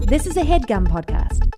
This is a HeadGum podcast.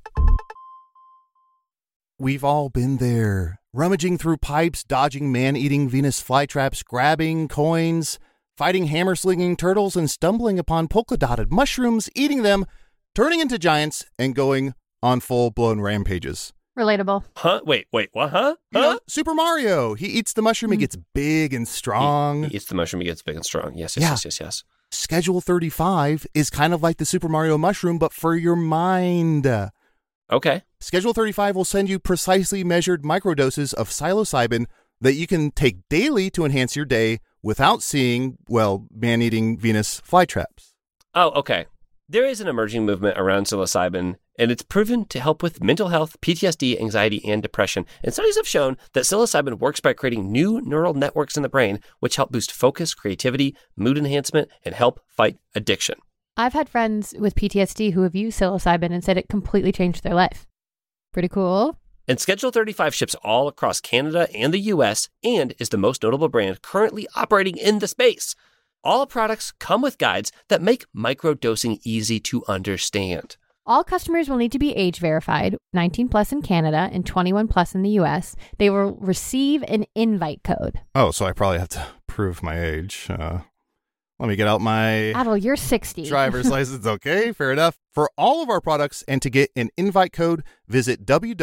We've all been there, rummaging through pipes, dodging man-eating Venus flytraps, grabbing coins, fighting hammer-slinging turtles, and stumbling upon polka-dotted mushrooms, eating them, turning into giants, and going on full-blown rampages. Relatable. Huh? Wait, what? Huh? You know, Super Mario. He eats the mushroom, he gets big and strong. He eats the mushroom, he gets big and strong. Yes. Schedule 35 is kind of like the Super Mario mushroom, but for your mind. Okay. Schedule 35 will send you precisely measured microdoses of psilocybin that you can take daily to enhance your day without seeing, well, man-eating Venus flytraps. Oh, okay. There is an emerging movement around psilocybin, and it's proven to help with mental health, PTSD, anxiety, and depression. And studies have shown that psilocybin works by creating new neural networks in the brain, which help boost focus, creativity, mood enhancement, and help fight addiction. I've had friends with PTSD who have used psilocybin and said it completely changed their life. Pretty cool. And Schedule 35 ships all across Canada and the U.S. and is the most notable brand currently operating in the space. All products come with guides that make microdosing easy to understand. All customers will need to be age verified, 19 plus in Canada and 21 plus in the U.S. They will receive an invite code. Oh, so I probably have to prove my age. Let me get out my Adel, you're 60. driver's license. Okay, fair enough. For all of our products and to get an invite code, visit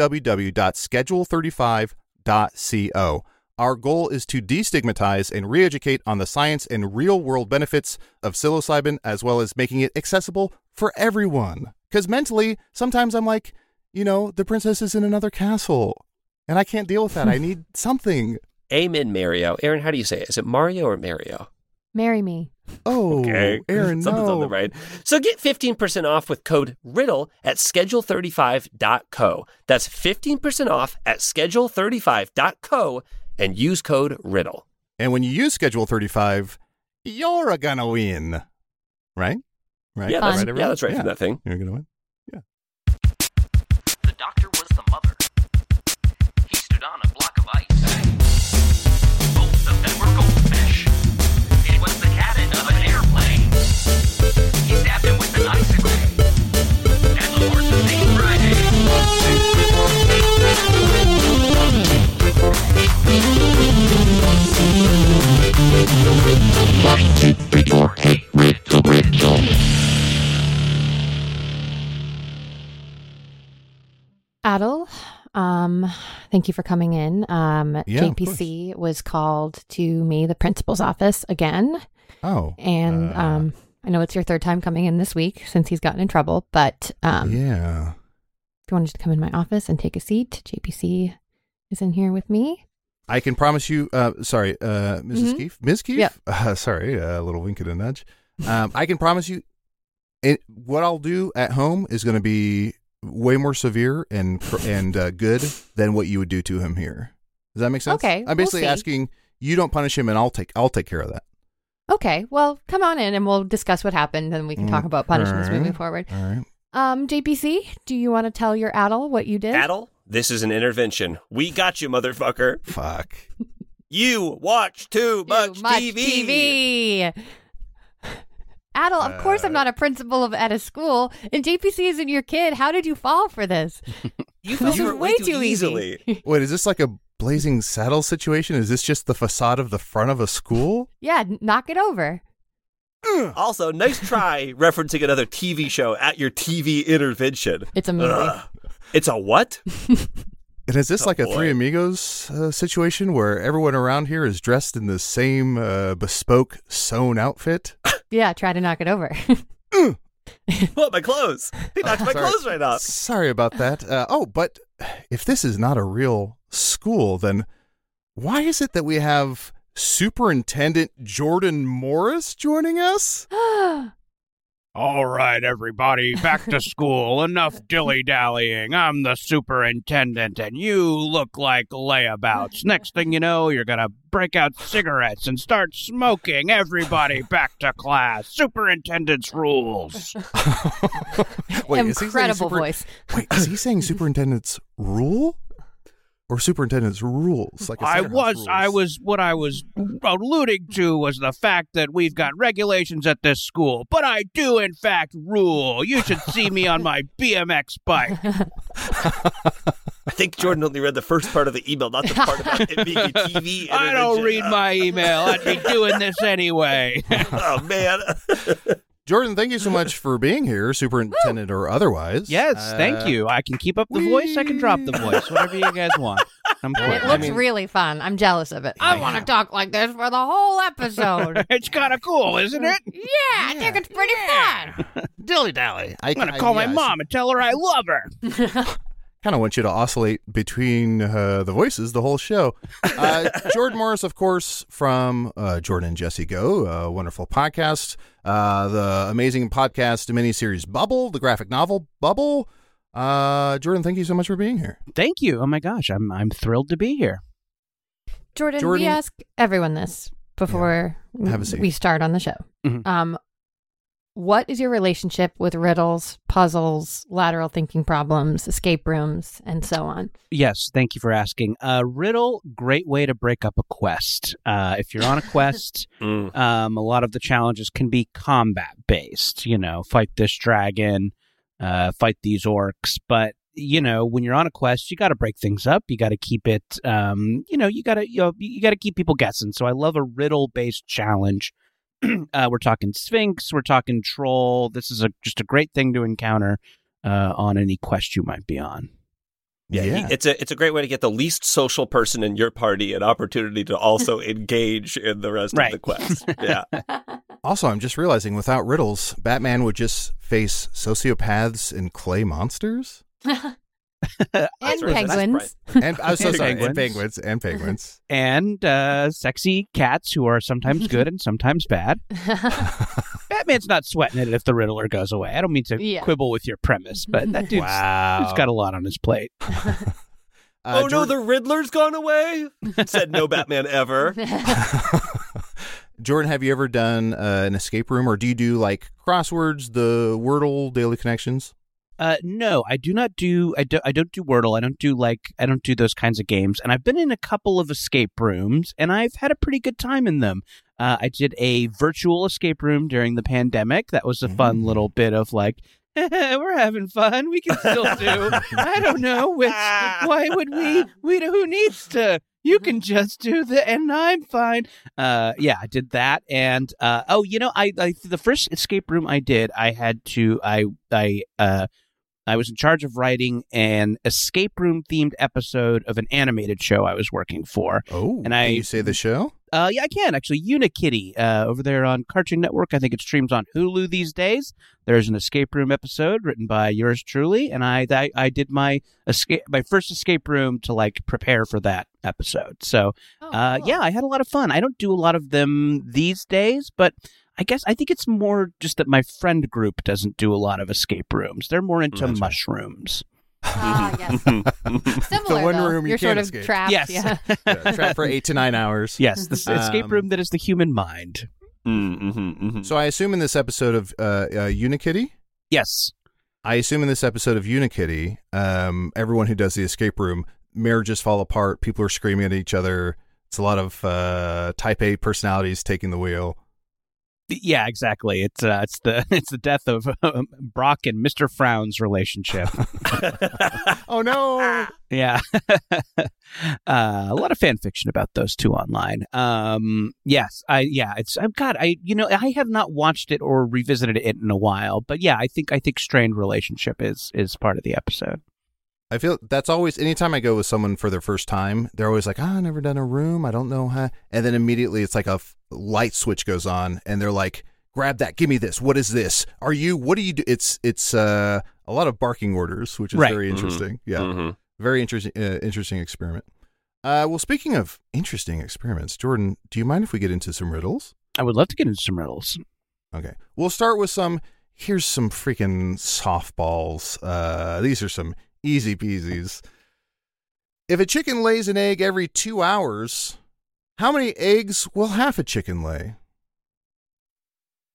www.schedule35.co. Our goal is to destigmatize and re-educate on the science and real-world benefits of psilocybin, as well as making it accessible for everyone. Because mentally, sometimes I'm like, the princess is in another castle, and I can't deal with that. I need something. Amen, Mario. Aaron, how do you say it? Is it Mario or Mario? Marry me. Oh, okay. Aaron, Something's on the right. So get 15% off with code RIDDLE at schedule35.co. That's 15% off at schedule35.co and use code RIDDLE. And when you use Schedule 35, you're gonna win. Right? Yeah, that's right from that thing. You're gonna win. Yeah. The doctor was the mother. He stood on a block of ice. Both of them were goldfish. It was the cabin of an airplane. He stabbed him with an icicle. And the horse of St. Friday. Adel, thank you for coming in. JPC was called to me, the principal's office, again. Oh. And I know it's your third time coming in this week since he's gotten in trouble, but yeah. If you want to just come in my office and take a seat, JPC is in here with me. I can promise you, Mrs. Keefe? Ms. Keefe? Yeah. Sorry, a little wink and a nudge. I can promise you, what I'll do at home is going to be way more severe and good than what you would do to him here. Does that make sense? Okay, I'm basically we'll see. asking you don't punish him, and I'll take care of that. Okay, well, come on in and we'll discuss what happened, and we can talk about punishments moving forward. All right. JPC, do you want to tell your Adel what you did? Adel, this is an intervention. We got you, motherfucker. Fuck. You watch too much TV. Adel, of course I'm not a principal at a school, and JPC isn't your kid. How did you fall for this? You fell for it way too easily. Wait, is this like a Blazing Saddles situation? Is this just the facade of the front of a school? Yeah, knock it over. Also, nice try referencing another TV show at your TV intervention. It's a movie. It's a what? And is this like a Three Amigos situation where everyone around here is dressed in the same bespoke sewn outfit? Yeah, try to knock it over. What, my clothes? He knocked my clothes right off. Sorry about that. But if this is not a real school, then why is it that we have Superintendent Jordan Morris joining us? All right, everybody, back to school. Enough dilly-dallying. I'm the superintendent, and you look like layabouts. Next thing you know, you're going to break out cigarettes and start smoking. Everybody back to class. Superintendent's rules. Wait, Incredible voice. Wait, is he saying superintendent's rule? or superintendent's rules? Like a I Center House was what I was alluding to was the fact that we've got regulations at this school, but I do in fact rule. You should see me on my BMX bike. I think Jordan only read the first part of the email, not the part about it being a TV. I don't read my email. I'd be doing this anyway. Oh, man. Jordan, thank you so much for being here, superintendent or otherwise. Yes, thank you. I can keep up the voice. I can drop the voice. Whatever you guys want. I'm And it cool. looks really fun. I'm jealous of it. I want to talk like this for the whole episode. It's kind of cool, isn't it? Yeah, I think it's pretty fun. Dilly-dally. I'm going to call my mom and tell her I love her. Kind of want you to oscillate between the voices the whole show. Jordan Morris, of course, from Jordan and Jesse Go, a wonderful podcast. The amazing podcast miniseries Bubble, the graphic novel Bubble. Jordan, thank you so much for being here. Thank you. Oh my gosh, I'm thrilled to be here. Jordan, Jordan- we ask everyone this before Have a seat. we start on the show. Mhm. What is your relationship with riddles, puzzles, lateral thinking problems, escape rooms, and so on? Yes, thank you for asking. Riddle, great way to break up a quest. If you're on a quest, a lot of the challenges can be combat based. You know, fight this dragon, fight these orcs. But you know, when you're on a quest, you got to break things up. You got to keep it. You got to keep people guessing. So I love a riddle based challenge. We're talking Sphinx, we're talking Troll. This is just a great thing to encounter on any quest you might be on. Yeah. It's a great way to get the least social person in your party an opportunity to also engage in the rest of the quest. Yeah. Also, I'm just realizing without riddles, Batman would just face sociopaths and clay monsters. And penguins. And I'm so And sorry, penguins. and penguins. And sexy cats who are sometimes good and sometimes bad. Batman's not sweating it if the Riddler goes away. I don't mean to quibble with your premise, but that dude's got a lot on his plate. Oh no, the Riddler's gone away? Said no Batman ever. Jordan, have you ever done an escape room, or do you do like crosswords, the Wordle, Daily Connections? No, I do not do. I don't do Wordle. I don't do those kinds of games. And I've been in a couple of escape rooms, and I've had a pretty good time in them. I did a virtual escape room during the pandemic. That was a fun little bit of like, we're having fun. We can still do. I don't know. Why would we? Who needs to? You can just do and I'm fine. Yeah, I did that. And the first escape room I did, I was in charge of writing an escape room themed episode of an animated show I was working for. Oh, and can you say the show? Yeah, I can actually. Unikitty over there on Cartoon Network. I think it streams on Hulu these days. There's an escape room episode written by yours truly, and I did my first escape room to like prepare for that episode. So, cool. Yeah, I had a lot of fun. I don't do a lot of them these days, but I think it's more just that my friend group doesn't do a lot of escape rooms. They're more into mushrooms. Yes. Similar, The one though. room you You're can't sort of escape. trapped. Yes. Yeah. Trapped for 8 to 9 hours. Yes, the escape room that is the human mind. So I assume in this episode of Unikitty, Yes. Everyone who does the escape room, marriages fall apart, people are screaming at each other. It's a lot of type A personalities taking the wheel. Yeah, exactly. It's the death of Brock and Mr. Frown's relationship. Oh no! Yeah, a lot of fan fiction about those two online. I have not watched it or revisited it in a while, but yeah, I think strained relationship is part of the episode. I feel that's always, anytime I go with someone for their first time, they're always like, I've never done a room. I don't know how. And then immediately it's like a light switch goes on and they're like, grab that. Give me this. What is this? What do you do? It's a lot of barking orders, which is very interesting. Yeah. Mm-hmm. Very interesting experiment. Well, speaking of interesting experiments, Jordan, do you mind if we get into some riddles? I would love to get into some riddles. Okay. We'll start with here's some freaking softballs. These are some easy peasies. If a chicken lays an egg every 2 hours, how many eggs will half a chicken lay?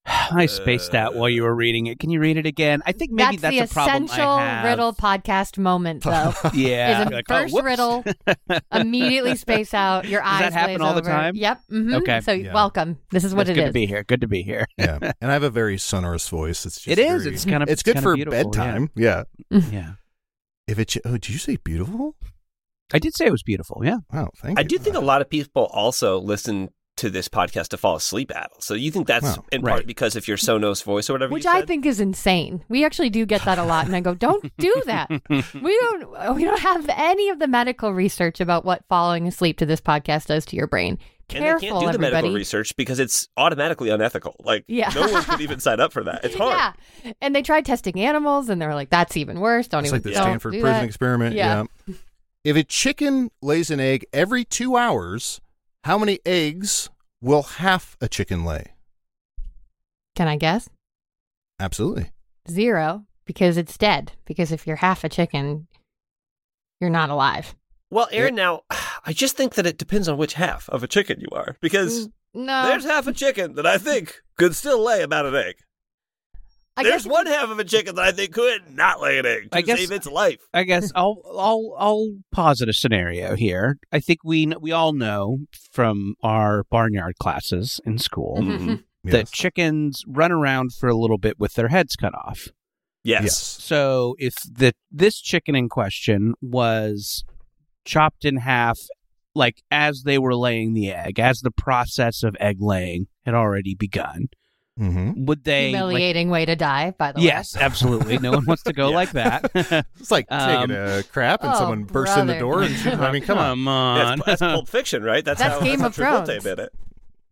I spaced out while you were reading it. Can you read it again? I think maybe that's the a problem essential I have. riddle podcast moment, though. Yeah. Is a Like, oh, first whoops. riddle, immediately space out, your eyes that happen glaze all the over. time? Yep. Mm-hmm. Okay. So Yeah. welcome. This is what It's it good is. to be here. Good to be here. Yeah, and I have a very sonorous voice. It's just It is. very- It's kind of. It's good kinda for beautiful, bedtime. Yeah. Yeah. If it. Oh, did you say beautiful? I did say it was beautiful. Yeah. Wow, thank I you. do think a lot of people also listen to this podcast to fall asleep at. So you think that's Wow. in part Right. because of your Sonos voice or whatever Which you I said? think is insane. We actually do get that a lot, and I go, "Don't do that." We don't have any of the medical research about what falling asleep to this podcast does to your brain. And Careful, they can't do the everybody. medical research because it's automatically unethical. Like, Yeah. no one could even sign up for that. It's hard. Yeah, and they tried testing animals, and they're like, "That's even worse. Don't It's even like the don't Stanford do prison that." experiment. Yeah. Yeah. If a chicken lays an egg every 2 hours, how many eggs will half a chicken lay? Can I guess? Absolutely. 0, because it's dead. Because if you're half a chicken, you're not alive. Well, Aaron, now, I just think that it depends on which half of a chicken you are. Because No, there's half a chicken that I think could still lay about an egg. I There's guess one half of a chicken that I think could not lay an egg to I guess- save its life. I guess I'll posit a scenario here. I think we all know from our barnyard classes in school Mhm. that Yes. chickens run around for a little bit with their heads cut off. Yes. Yes. So if this chicken in question was chopped in half, like as they were laying the egg, as the process of egg laying had already begun, Mm-hmm. would they? humiliating way to die, by the way. Yes, absolutely. No one wants to go Yeah. like that. It's like taking a crap and oh, someone bursts in the brother. door and shoots. I mean, come on. Yeah, on. that's Pulp Fiction, right? That's That's how Game of Travolta Thrones. did it.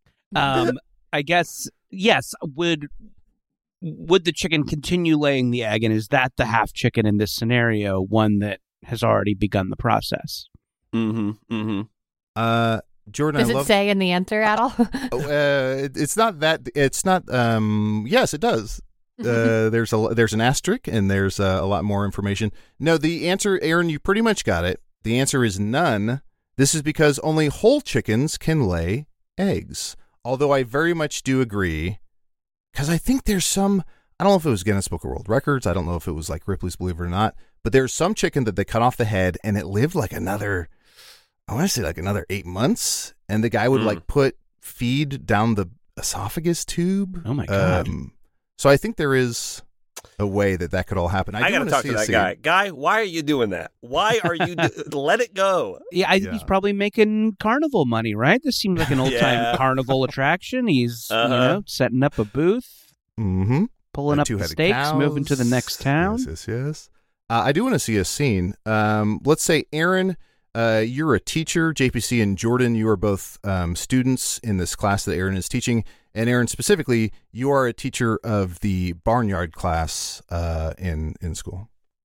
I guess yes. Would the chicken continue laying the egg, and is that the half chicken in this scenario one that has already begun the process? Mm-hmm. Mm-hmm. Jordan, Does I it love. say in the answer at all? It's not that. It's not. Yes, it does. There's an asterisk and there's a lot more information. No, the answer, Aaron, you pretty much got it. The answer is none. This is because only whole chickens can lay eggs. Although I very much do agree, because I think there's some. I don't know if it was Guinness Book of World Records. I don't know if it was like Ripley's Believe It or Not. But there's some chicken that they cut off the head and it lived like another. I want to say like another 8 months, and the guy would like put feed down the esophagus tube. Oh my God. So I think there is a way that could all happen. I do got to wanna talk see to a that scene. guy. Guy, why are you doing that? Why are you... Let it go. Yeah, Yeah. he's probably making carnival money, right? This seems like an old time Yeah. carnival attraction. He's Uh-huh. setting up a booth, Mm-hmm. pulling up the Two-headed stakes, cows. moving to the next town. Yes. I do want to see a scene. Let's say, Aaron, you're a teacher. JPC and Jordan, you are both students in this class that Aaron is teaching. And Aaron, specifically, you are a teacher of the barnyard class in school.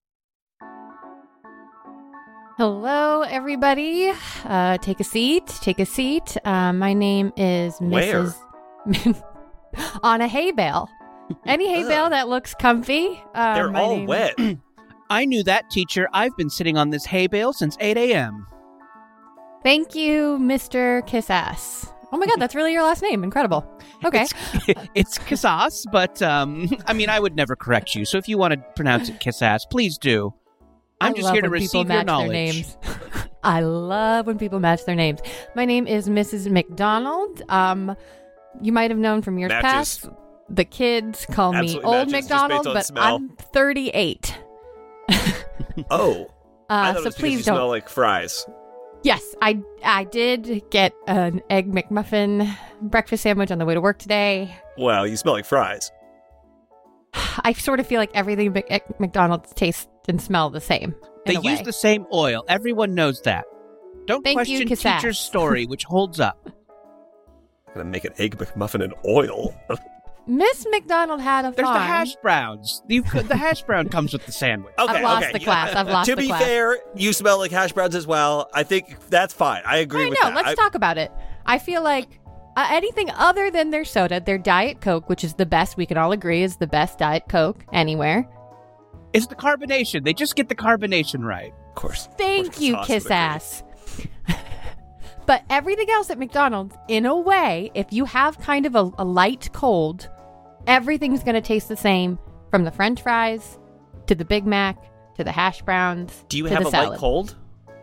Hello, everybody. Take a seat. Take a seat. My name is Where? Mrs. On a hay bale. Any hay bale that looks comfy. They're my all name- wet. I knew that, teacher. I've been sitting on this hay bale since 8 a.m. Thank you, Mr. Kiss Ass. Oh my God, that's really your last name. Incredible. Okay. It's Kissas, but I mean, I would never correct you. So if you want to pronounce it Kissass, please do. I'm I just love here to when people receive your match their knowledge. names. I love when people match their names. My name is Mrs. McDonald. You might have known from years Matches. past. The kids call me Absolutely Old matches, just McDonald, based on but smell. I'm 38. Oh. I thought it So was because please you don't. smell like fries. Yes, I did get an egg McMuffin breakfast sandwich on the way to work today. Well, you smell like fries. I sort of feel like everything at McDonald's tastes and smell the same. They in a use way. the same oil. Everyone knows that. Don't Thank you, question Kissass. teacher's story, which holds up. I'm going to make an egg McMuffin in oil. Miss McDonald had a There's farm. the hash browns. The hash brown comes with the sandwich. Okay, lost okay. the class. I've lost to the be class. fair, you smell like hash browns as well. I think that's fine. I agree I with know. that. Let's talk about it. I feel like anything other than their soda, their Diet Coke, which is the best, we can all agree is the best Diet Coke anywhere. It's the carbonation. They just get the carbonation right. Of course. Thank you, Sauce Kiss would agree. Ass. But everything else at McDonald's, in a way, if you have kind of a light cold, Everything's going to taste the same, from the French fries to the Big Mac to the hash browns. Do you to have the a salad. light cold?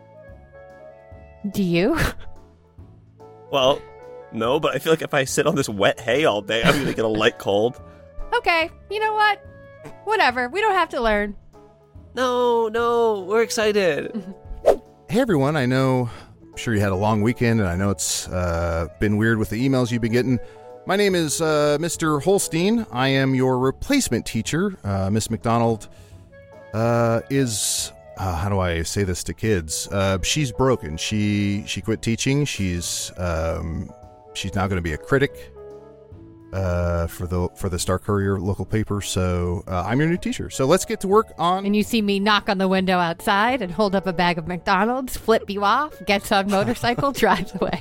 Do you? Well, no, but I feel like if I sit on this wet hay all day, I'm going to get a light cold. Okay, you know what? Whatever. We don't have to learn. No, we're excited. Hey everyone, I'm sure you had a long weekend, and I know it's been weird with the emails you've been getting. My name is Mr. Holstein. I am your replacement teacher. Miss McDonald is, how do I say this to kids? She's broken. She quit teaching. She's now going to be a critic for the Star Courier local paper. So I'm your new teacher. So let's get to work on. And you see me knock on the window outside and hold up a bag of McDonald's, flip you off, gets on motorcycle, drives away.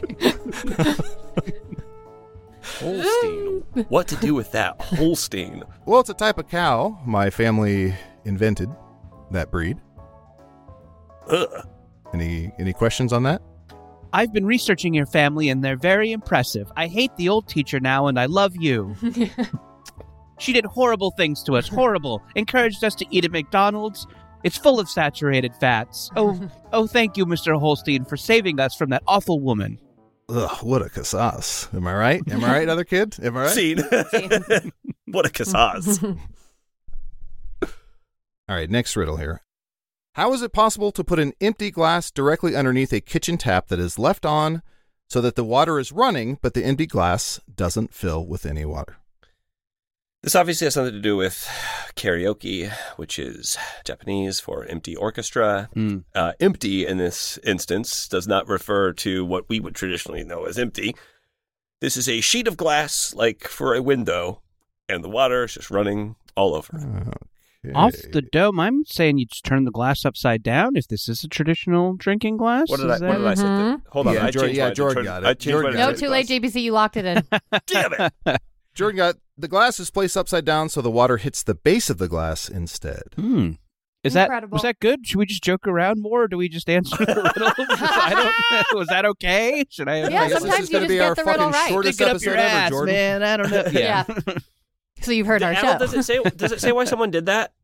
Holstein. What to do with that? Holstein. Well, it's a type of cow. My family invented that breed. Ugh. Any questions on that? I've been researching your family, and they're very impressive. I hate the old teacher now, and I love you. She did horrible things to us. Horrible. Encouraged us to eat at McDonald's. It's full of saturated fats. Oh, thank you, Mr. Holstein, for saving us from that awful woman. Ugh, what a casas. Am I right? Am I right, other kid? Am I right? Scene. What a casas. All right, next riddle here. How is it possible to put an empty glass directly underneath a kitchen tap that is left on so that the water is running, but the empty glass doesn't fill with any water? This obviously has something to do with karaoke, which is Japanese for empty orchestra. Empty, in this instance, does not refer to what we would traditionally know as empty. This is a sheet of glass, like for a window, and the water is just running all over. Okay. Off the dome, I'm saying you just turn the glass upside down if this is a traditional drinking glass. What did I say? Hold on. Yeah, I changed mine. Jordan got it. I changed mine to No, turn too the late, glass. JBC. You locked it in. Damn it. Jordan got the glass is placed upside down so the water hits the base of the glass instead. Was that good? Should we just joke around more, or do we just answer the riddle? I don't know. Was that okay? Should I? Yeah, I guess sometimes this is you gonna just be get our the riddle fucking right. shortest Stick it up episode your ever, ass, Jordan. man. I don't know. Yeah. So you've heard our Al, show. does it say why someone did that?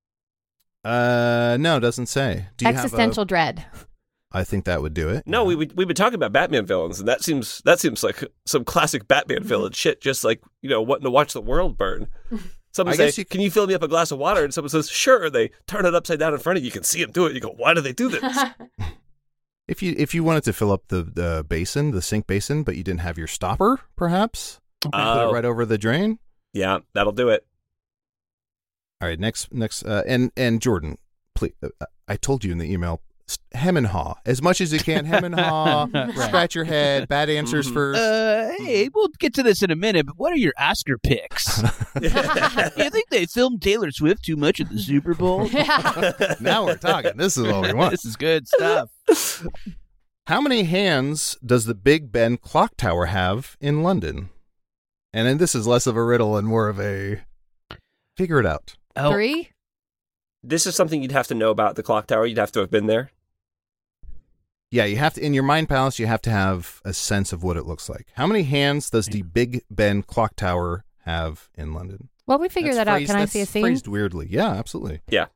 No, it doesn't say. Do you Existential dread. I think that would do it. No, we've been talking about Batman villains, and that seems like some classic Batman villain shit. Just like, wanting to watch the world burn. Someone I say, guess "Can you fill me up a glass of water?" And someone says, "Sure." They turn it upside down in front of you. You can see them do it. You go, "Why do they do this?" If you wanted to fill up the basin, the sink basin, but you didn't have your stopper, perhaps put it right over the drain. Yeah, that'll do it. All right, next, and Jordan, please. I told you in the email, hem and haw as much as you can. Hem and haw, scratch your head. Bad answers first. Hey, we'll get to this in a minute, but what are your Oscar picks? You think they filmed Taylor Swift too much at the Super Bowl? Now we're talking. This is what we want. This is good stuff. How many hands does the Big Ben clock tower have in London? And then this is less of a riddle and more of a figure it out. 3? This is something you'd have to know about the clock tower. You'd have to have been there. Yeah, you have to, in your mind palace, you have to have a sense of what it looks like. How many hands does the Big Ben clock tower have in London? Well, we figure That's that out. phrased- Can I that's see a scene? Phrased weirdly. Yeah, absolutely.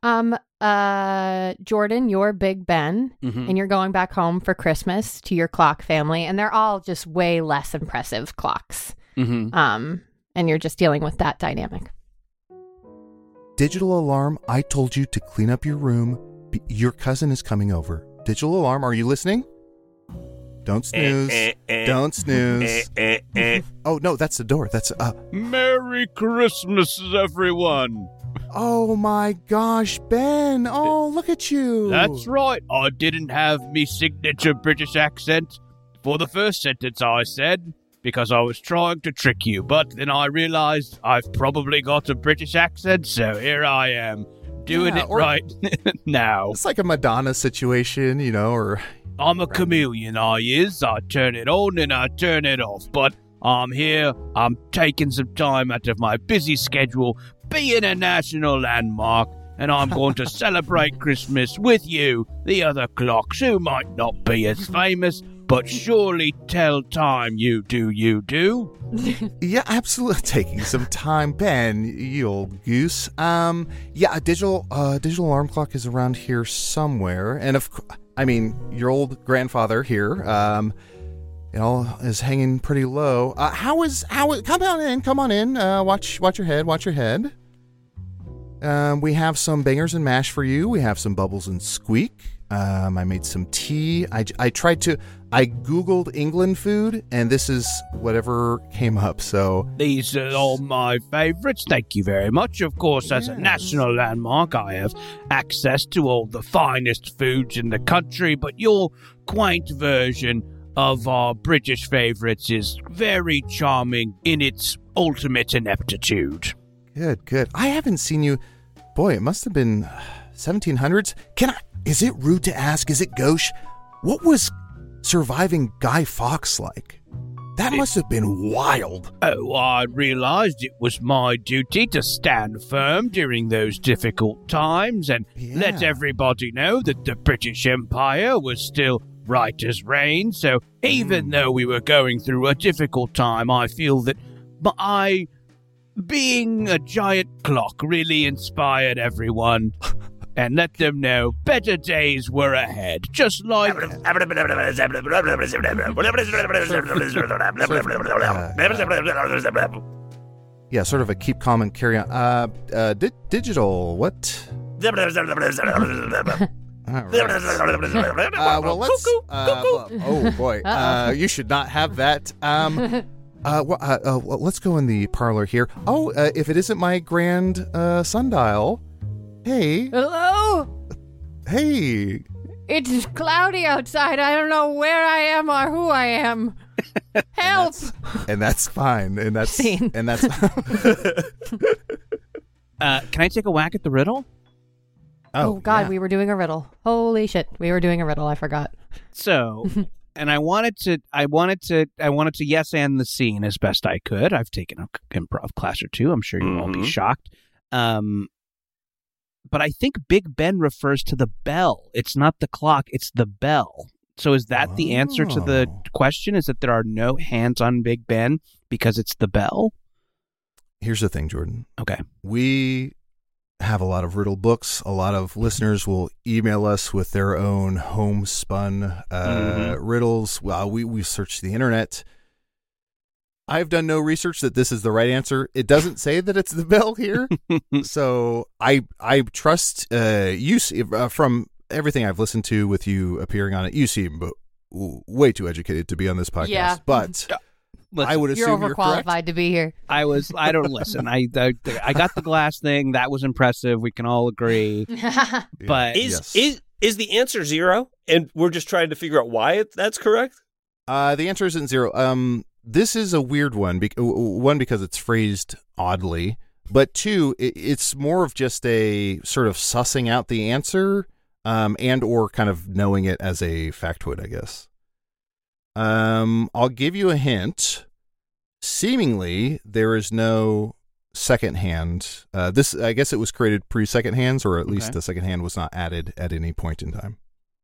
Jordan, you're Big Ben, and you're going back home for Christmas to your clock family, and they're all just way less impressive clocks. And you're just dealing with that dynamic. Digital alarm, I told you to clean up your room. Your cousin is coming over. Digital alarm, are you listening? Don't snooze. Don't snooze. Oh, no, that's the door. That's, Merry Christmas, everyone. Oh my gosh, Ben. Oh, look at you. That's right. I didn't have me signature British accent for the first sentence I said, because I was trying to trick you, but then I realized I've probably got a British accent, so here I am, doing it right now. It's like a Madonna situation, or... I'm a chameleon, I turn it on and I turn it off, but I'm here, I'm taking some time out of my busy schedule, being a national landmark, and I'm going to celebrate Christmas with you, the other clocks who might not be as famous, but surely tell time you do. Yeah, absolutely. Taking some time, Ben, you old goose. Yeah, a digital alarm clock is around here somewhere, and your old grandfather here, is hanging pretty low. How is? Come on in. Watch your head. We have some bangers and mash for you. We have some bubbles and squeak. I made some tea. I Googled England food, and this is whatever came up. So these are all my favorites. Thank you very much. Of course, as a national landmark, I have access to all the finest foods in the country, but your quaint version of our British favorites is very charming in its ultimate ineptitude. Good. I haven't seen you. Boy, it must have been 1700s. Is it rude to ask? Is it gauche? What was surviving Guy Fawkes like? That must have been wild. Oh, I realized it was my duty to stand firm during those difficult times and let everybody know that the British Empire was still right as rain. So even though we were going through a difficult time, I feel that being a giant clock really inspired everyone and let them know better days were ahead. Just like... Yeah, sort of a keep calm and carry on. Digital, what? All right. Well, let's... oh, boy. You should not have that. Let's go in the parlor here. Oh, if it isn't my grand sundial. Hey. Hello? Hey. It's cloudy outside. I don't know where I am or who I am. Help! And that's fine. And that's Scene. And that's can I take a whack at the riddle? Oh God, yeah. we were doing a riddle. Holy shit, we were doing a riddle. I forgot. So, and I wanted to yes and the scene as best I could. I've taken an improv class or two. I'm sure you won't be shocked. But I think Big Ben refers to the bell. It's not the clock, it's the bell. So is that the answer to the question? Is that there are no hands on Big Ben because it's the bell? Here's the thing, Jordan. Okay. We have a lot of riddle books. A lot of listeners will email us with their own homespun riddles. Well, we searched the internet. I've done no research that this is the right answer. It doesn't say that it's the bell here. So I trust you from everything I've listened to with you appearing on it. You seem way too educated to be on this podcast. Yeah. But I would assume you're overqualified correct. to be here. I don't listen. I got the glass thing. That was impressive. We can all agree. But is the answer 0? And we're just trying to figure out why that's correct? The answer isn't 0. This is a weird one. One, because it's phrased oddly, but 2, it's more of just a sort of sussing out the answer, and or kind of knowing it as a factoid, I guess. I'll give you a hint. Seemingly, there is no second hand. This, I guess, it was created pre-second hands, or at least the second hand was not added at any point in time.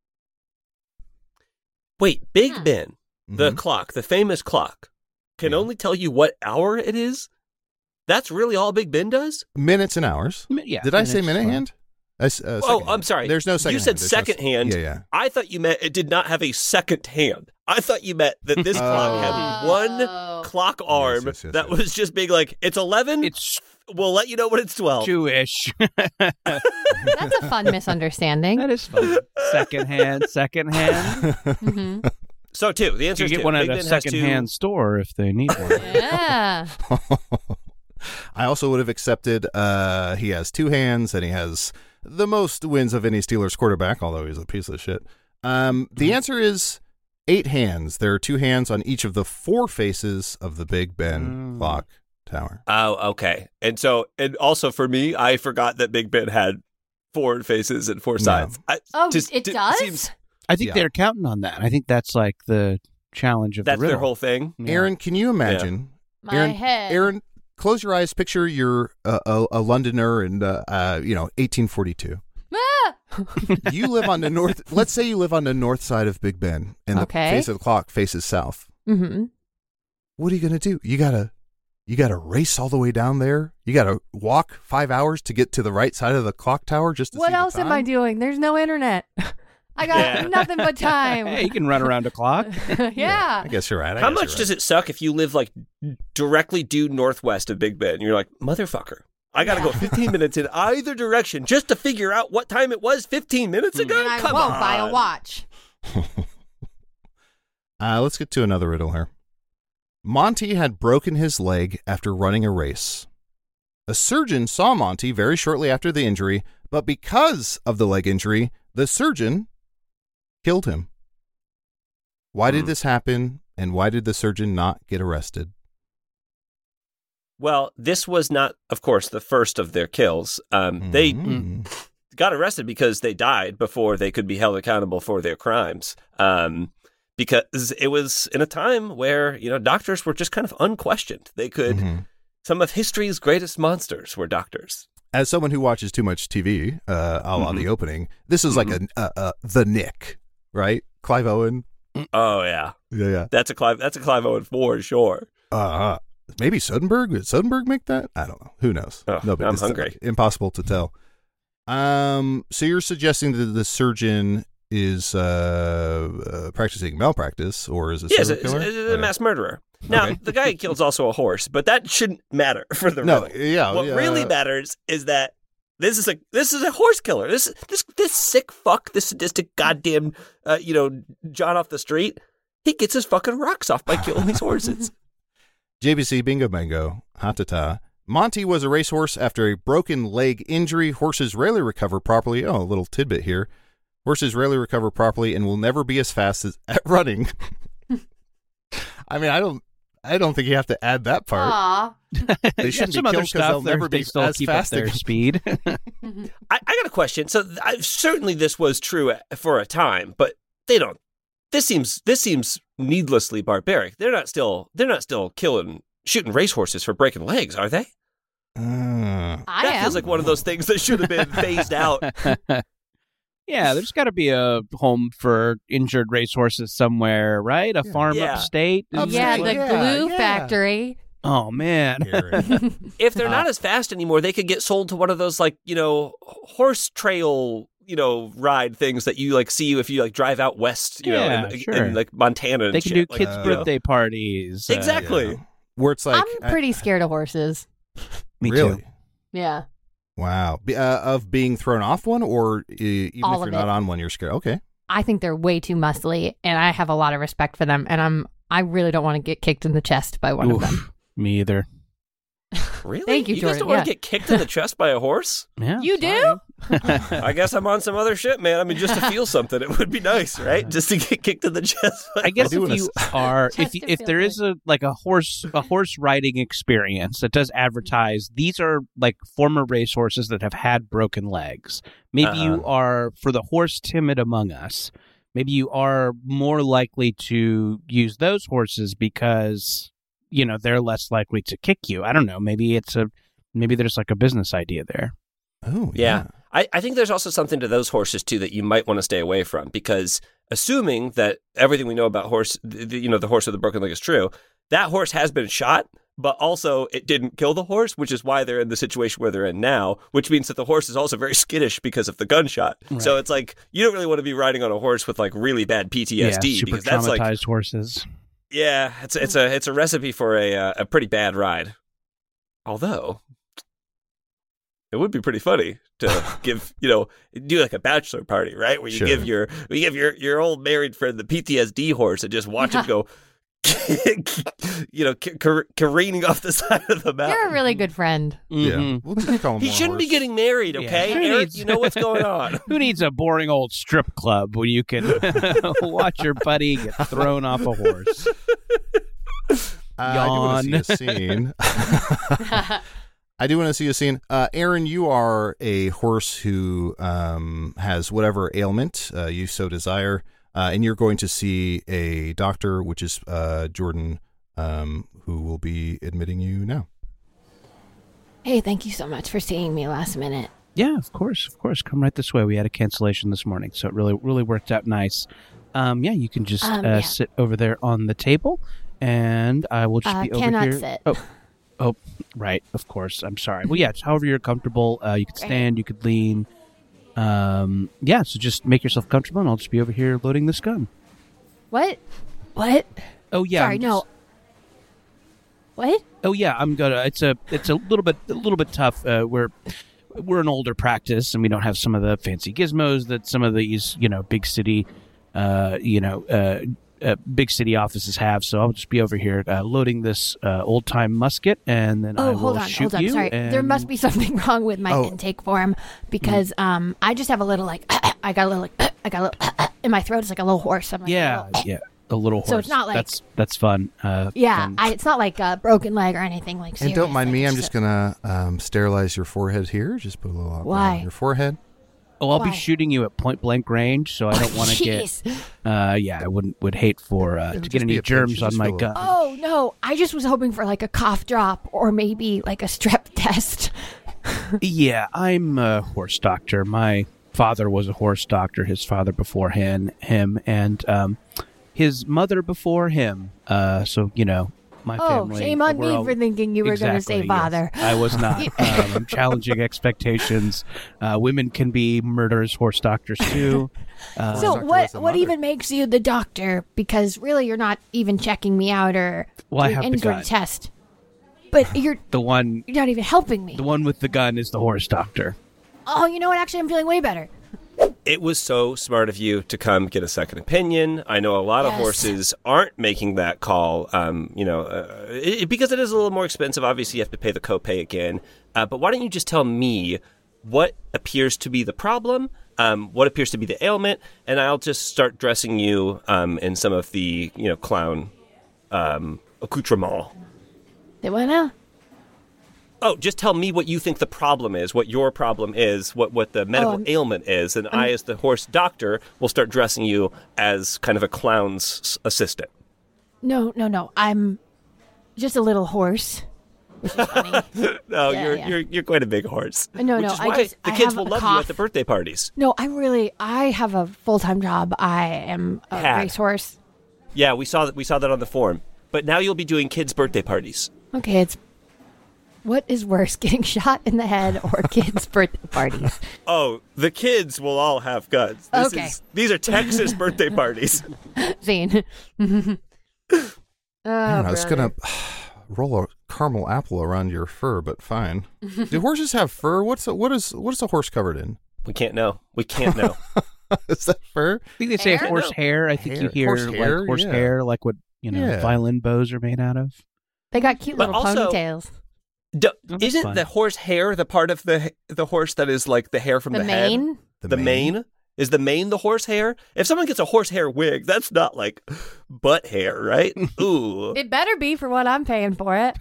Wait, Big Ben, the clock, the famous clock, can only tell you what hour it is? That's really all Big Ben does? Minutes and hours. Yeah. Did I say minute hand? I'm sorry. There's no second hand. You said There's second hand. Yeah. I thought you meant it did not have a second hand. I thought you meant that this clock had one clock arm that was just being like, it's 11. We'll let you know when it's 12. Jewish. That's a fun misunderstanding. That is fun. Second hand. Mm-hmm. So, 2. The answer you is get 2. one at Big a Ben has second-hand store if they need one. Yeah. I also would have accepted he has 2 hands and he has the most wins of any Steelers quarterback, although he's a piece of shit. The answer is 8 hands. There are 2 hands on each of the 4 faces of the Big Ben clock tower. Oh, okay. And also for me, I forgot that Big Ben had 4 faces and 4 sides. It does? I think they're counting on that. I think that's like the challenge of the riddle. That's their whole thing. Yeah. Aaron, can you imagine? My head. Aaron, close your eyes. Picture you're a Londoner in 1842. You live on the north. Let's say you live on the north side of Big Ben, and the Okay. face of the clock faces south. Mm-hmm. What are you gonna do? You gotta race all the way down there. You gotta walk 5 hours to get to the right side of the clock tower just to What see the else am I time? doing? There's no internet. I got nothing but time. Hey, you can run around a clock. Yeah. I guess you're right. How much does it suck if you live like directly due northwest of Big Ben? You're like, motherfucker, I got to go 15 minutes in either direction just to figure out what time it was 15 minutes ago? And I Come won't on. buy a watch. Let's get to another riddle here. Monty had broken his leg after running a race. A surgeon saw Monty very shortly after the injury, but because of the leg injury, the surgeon killed him. Why did this happen, and why did the surgeon not get arrested? Well, this was not, of course, the first of their kills. They got arrested because they died before they could be held accountable for their crimes. Because it was in a time where, doctors were just kind of unquestioned. They could, some of history's greatest monsters were doctors. As someone who watches too much TV, a la the opening, this is like the Nick, right? Clive Owen. Oh, yeah. Yeah. That's a Clive Owen for sure. Maybe Soderbergh. Did Soderbergh make that? I don't know. Who knows? Oh, No, but I'm it's hungry. Impossible to tell. So you're suggesting that the surgeon is practicing malpractice, or is a Yes, serial killer? a mass murderer. Now, Okay. the guy he kills also a horse, but that shouldn't matter for the No, riddle. yeah. What really matters is that this is a horse killer. This sick fuck, this sadistic goddamn John off the street. He gets his fucking rocks off by killing these horses. JBC Bingo Bango, ha-ta-ta. Monty was a racehorse after a broken leg injury. Horses rarely recover properly. Oh, a little tidbit here. Horses rarely recover properly and will never be as fast as at running. I mean, I don't think you have to add that part. Aw. They shouldn't some be other killed because they'll stuff. never They be still as keep up fast their again. speed. I got a question. So certainly this was true for a time, but they don't. This seems needlessly barbaric. They're not still shooting racehorses for breaking legs, are they? I That am. feels like one of those things that should have been phased out. Yeah, there's got to be a home for injured racehorses somewhere, right? A farm Yeah. upstate. yeah, Upstate, the yeah, glue yeah. factory. Oh man. Aaron. If they're not as fast anymore, they could get sold to one of those horse trail ride things that you see if you drive out west, Yeah, in sure. Montana. And They can shit. do kids' birthday parties. Exactly. Yeah. Where it's like I'm pretty scared of horses. Me really? too. Yeah. Wow. Of being thrown off one, or even All if you're of not it. on one, you're scared. Okay. I think they're way too muscly, and I have a lot of respect for them, and I really don't want to get kicked in the chest by one of them. Oof, me either. Really? Thank you, guys Jordan. don't want Yeah. to get kicked in the chest by a horse? Yeah, You sorry. do? I guess I'm on some other shit, man. I mean, just to feel something, it would be nice, right? Just to get kicked in the chest. I guess do if wanna you are Just to if feel there is a horse riding experience that does advertise, these are former racehorses that have had broken legs. Maybe you are, for the horse timid among us, maybe you are more likely to use those horses because they're less likely to kick you. I don't know. Maybe there's a business idea there. Oh, Yeah. I think there's also something to those horses, too, that you might want to stay away from, because assuming that everything we know about the horse with the broken leg is true, that horse has been shot, but also it didn't kill the horse, which is why they're in the situation where they're in now, which means that the horse is also very skittish because of the gunshot. Right. So it's you don't really want to be riding on a horse with really bad PTSD, Yeah, super because that's traumatized horses. yeah, it's a recipe for a pretty bad ride. Although it would be pretty funny to give, do a bachelor party, right? Where you Sure. give your old married friend the PTSD horse and just watch him go, careening off the side of the mountain. You're a really good friend. Yeah. Mhm. We'll just call him He more shouldn't be horse. getting married, Yeah. okay? Who Eric, needs- you know what's going on. Who needs a boring old strip club when you can watch your buddy get thrown off a horse? I do want to see a scene. I do want to see a scene. Aaron, you are a horse who has whatever ailment you so desire, and you're going to see a doctor, which is Jordan, who will be admitting you now. Hey, thank you so much for seeing me last minute. Yeah, of course. Come right this way. We had a cancellation this morning, so it really worked out nice. You can just sit over there on the table, and I will just be over cannot here. Sit. Oh, right. Of course. I'm sorry. Well, yeah, it's however you're comfortable. You could stand, you could lean. So just make yourself comfortable, and I'll just be over here loading this gun. What? Oh yeah. Sorry, no. What? Oh yeah, I'm gonna. It's a little bit tough. We're an older practice, and we don't have some of the fancy gizmos that some of these big city, big city offices have. So I'll just be over here loading this old time musket, and then I will shoot you. Sorry, there must be something wrong with my intake form because I just have a little I got a little in my throat. It's like a little hoarse. I'm like, a little horse. So it's not like that's fun. It's not like a broken leg or anything like. And don't mind me. I'm just gonna sterilize your forehead here. Just put a little on your forehead. Oh, I'll be shooting you at point blank range, so I don't want to get. I would hate to get any germs on my gun. Oh no! I just was hoping for like a cough drop or maybe like a strep test. Yeah, I'm a horse doctor. My father was a horse doctor. His father before him, and his mother before him. My family. Oh, shame on me for thinking you were going to say father. Yes, I was not. I'm challenging expectations. Women can be murderous horse doctors too. So what even makes you the doctor? Because really, you're not even checking me out or doing any sort of test. But you're not even helping me. The one with the gun is the horse doctor. Oh, you know what? Actually, I'm feeling way better. It was so smart of you to come get a second opinion. I know a lot of horses aren't making that call, because it is a little more expensive. Obviously, you have to pay the copay again. But why don't you just tell me what appears to be the problem, what appears to be the ailment, and I'll just start dressing you in some of the, clown accoutrement. What now? Oh, just tell me what you think the problem is, what your problem is, what the medical ailment is, and I, as the horse doctor, will start dressing you as kind of a clown's assistant. No. I'm just a little horse, which is funny. You're quite a big horse. No, which is why the kids will love you at the birthday parties. No, I have a full-time job. I am a racehorse. Yeah, we saw that on the form. But now you'll be doing kids' birthday parties. Okay, what is worse, getting shot in the head or kids' birthday parties? Oh, the kids will all have guns. These are Texas birthday parties. Zane. I don't know, it's going to roll a caramel apple around your fur, but fine. Do horses have fur? What is a horse covered in? We can't know. Is that fur? I think they say horse hair. I think you hear horse hair, like what violin bows are made out of. They got cute little ponytails. Isn't the horse hair the part of the horse that is like the hair from the mane? Head? The mane? Is the mane the horse hair? If someone gets a horse hair wig, that's not like butt hair, right? Ooh. It better be for what I'm paying for it.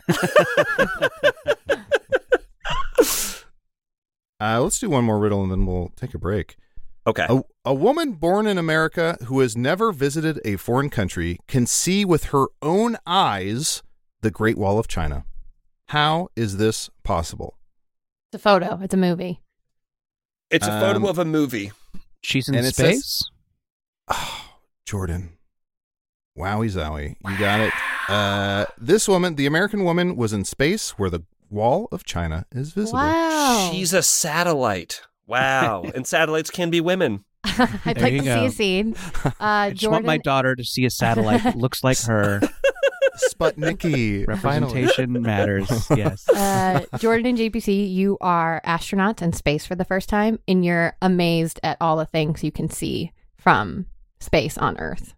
Let's do one more riddle and then we'll take a break. Okay. A woman born in America who has never visited a foreign country can see with her own eyes the Great Wall of China. How is this possible? It's a photo. It's a movie. It's a photo of a movie. She's in space? Jordan. Wowie zowie. You got it. This woman, the American woman, was in space where the Wall of China is visible. Wow. She's a satellite. Wow. And satellites can be women. I'd like to see a scene. I just want my daughter to see a satellite that looks like her. Sputniki. Representation matters. Yes. Jordan and JPC, you are astronauts in space for the first time, and you're amazed at all the things you can see from space on Earth.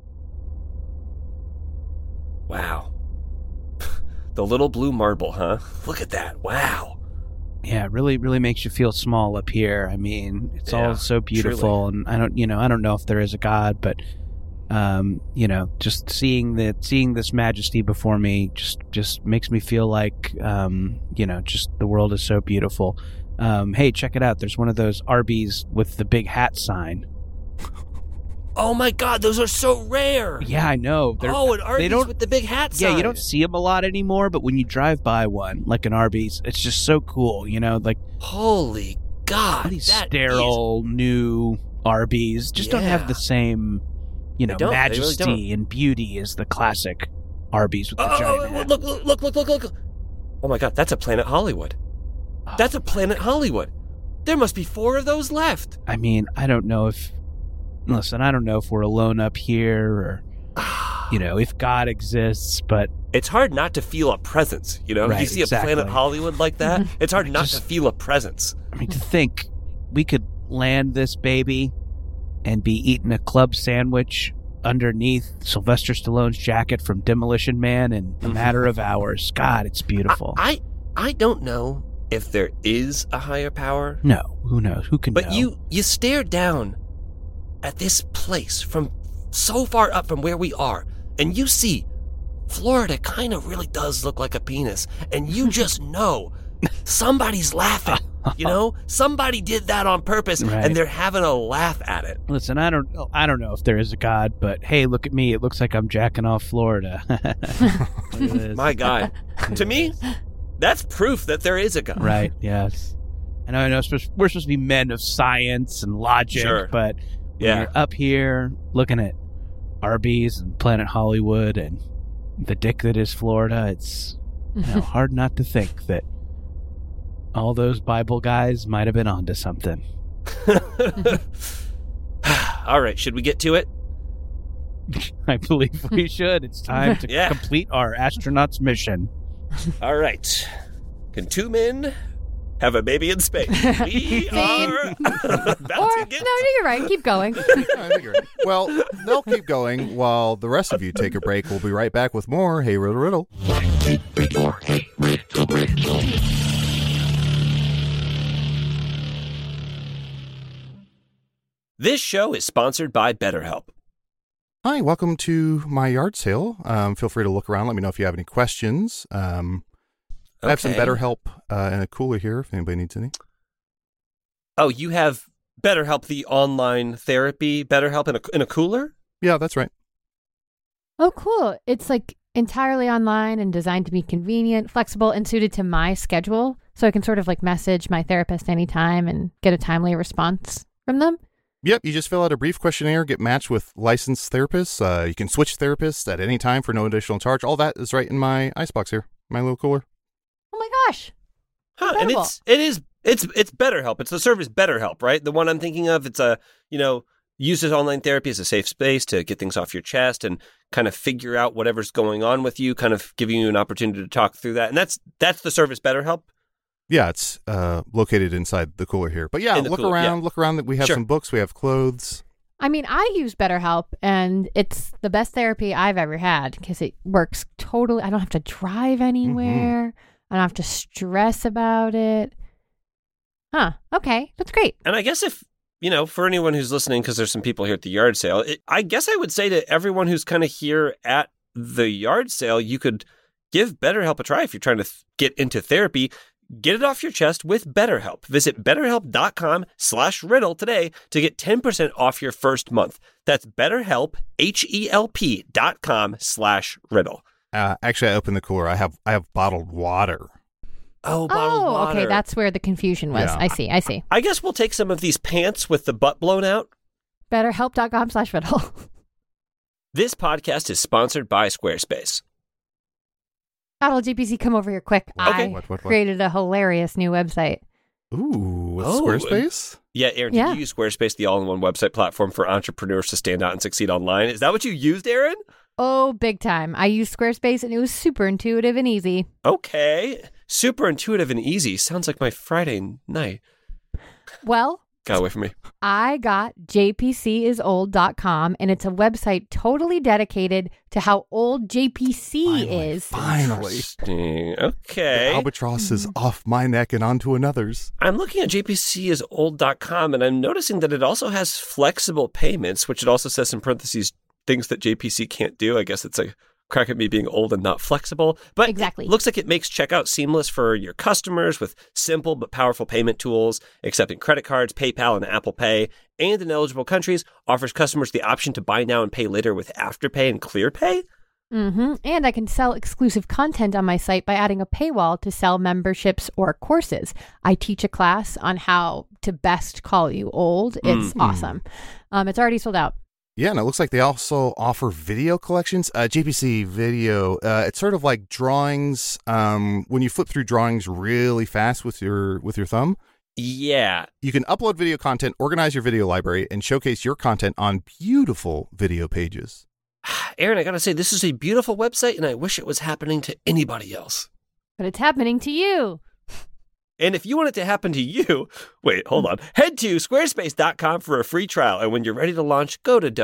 Wow. The little blue marble, huh? Look at that. Wow. Yeah, it really makes you feel small up here. I mean, it's all so beautiful, truly. And I don't know if there is a God, but just seeing this majesty before me just makes me feel like just the world is so beautiful. Hey, check it out. There's one of those Arby's with the big hat sign. Oh my God, those are so rare. Yeah, I know. An Arby's with the big hat sign. Yeah, you don't see them a lot anymore, but when you drive by one, like an Arby's, it's just so cool, like... Holy God, These that sterile new Arby's just don't have the same, They don't. They really majesty and beauty as the classic Arby's with the giant head. Look. Oh my God, that's a Planet Hollywood. That's a Planet Hollywood. There must be 4 of those left. I mean, I don't know if we're alone up here or, if God exists, but... It's hard not to feel a presence, Right, you see exactly. a Planet Hollywood like that, it's hard not to feel a presence. I mean, to think we could land this baby and be eating a club sandwich underneath Sylvester Stallone's jacket from Demolition Man in a matter of hours. God, it's beautiful. I don't know if there is a higher power. No, who knows? Who can know? But you stare down at this place from so far up from where we are, and you see Florida kind of really does look like a penis, and you just know somebody's laughing. Somebody did that on purpose, Right. and they're having a laugh at it. Listen, I don't know if there is a God, but hey, look at me. It looks like I'm jacking off Florida. Look at this. My God. To me, that's proof that there is a God. Right, yes. I know we're supposed to be men of science and logic, Sure. but when you're up here looking at Arby's and Planet Hollywood and the dick that is Florida, it's hard not to think that all those Bible guys might have been onto something. All right, should we get to it? I believe we should. It's time to Yeah. complete our astronaut's mission. All right. Can 2 men have a baby in space? We are about to get... No, you're right. Keep going. I think you're right. Well, they'll keep going while the rest of you take a break. We'll be right back with more Hey Riddle Riddle. This show is sponsored by BetterHelp. Hi, welcome to my yard sale. Feel free to look around. Let me know if you have any questions. I have some Okay. BetterHelp in a cooler here if anybody needs any. Oh, you have BetterHelp, the online therapy BetterHelp in a cooler? Yeah, that's right. Oh, cool. It's like entirely online and designed to be convenient, flexible, and suited to my schedule. So I can sort of like message my therapist anytime and get a timely response from them. Yep, you just fill out a brief questionnaire, get matched with licensed therapists. You can switch therapists at any time for no additional charge. All that is right in my icebox here, my little cooler. Oh my gosh. Huh, and Incredible. it's BetterHelp. It's the service BetterHelp, right? The one I'm thinking of. It's uses online therapy as a safe space to get things off your chest and kind of figure out whatever's going on with you, kind of giving you an opportunity to talk through that. And that's the service BetterHelp. Yeah, it's located inside the cooler here. But yeah, In the look cooler, around. yeah. Look around. We have Sure. some books. We have clothes. I mean, I use BetterHelp, and it's the best therapy I've ever had because it works totally. I don't have to drive anywhere. I don't have to stress about it. Huh. Okay. That's great. And I guess if, for anyone who's listening, because there's some people here at the yard sale, I guess I would say to everyone who's kind of here at the yard sale, you could give BetterHelp a try if you're trying to get into therapy. Get it off your chest with BetterHelp. Visit BetterHelp.com/riddle today to get 10% off your first month. That's BetterHelp, HELP.com/riddle. Actually, I opened the cooler. I have bottled water. Oh, bottled water. Okay. That's where the confusion was. Yeah. I see. I guess we'll take some of these pants with the butt blown out. BetterHelp.com/riddle. This podcast is sponsored by Squarespace. GPC, come over here quick. Okay. I What? created a hilarious new website. Ooh, with Oh, Squarespace? Yeah, Aaron, Yeah. did you use Squarespace, the all-in-one website platform for entrepreneurs to stand out and succeed online? Is that what you used, Aaron? Oh, big time. I used Squarespace and it was super intuitive and easy. Okay. Super intuitive and easy. Sounds like my Friday night. Well, Got away from me. I got jpcisold.com, and it's a website totally dedicated to how old JPC is. Finally. Interesting. The Okay. albatross is off my neck and onto another's. I'm looking at jpcisold.com, and I'm noticing that it also has flexible payments, which it also says in parentheses, things that JPC can't do. I guess it's a crack at me being old and not flexible. But Exactly. it looks like it makes checkout seamless for your customers with simple but powerful payment tools, accepting credit cards, PayPal, and Apple Pay, and in eligible countries, offers customers the option to buy now and pay later with Afterpay and ClearPay. And I can sell exclusive content on my site by adding a paywall to sell memberships or courses. I teach a class on how to best call you old. It's awesome. It's already sold out. Yeah, and it looks like they also offer video collections. JPC Video, it's sort of like drawings. When you flip through drawings really fast with your thumb, Yeah. you can upload video content, organize your video library, and showcase your content on beautiful video pages. Aaron, I got to say, this is a beautiful website, and I wish it was happening to anybody else. But it's happening to you. And if you want it to happen to you, wait, hold on. Head to squarespace.com for a free trial. And when you're ready to launch, go to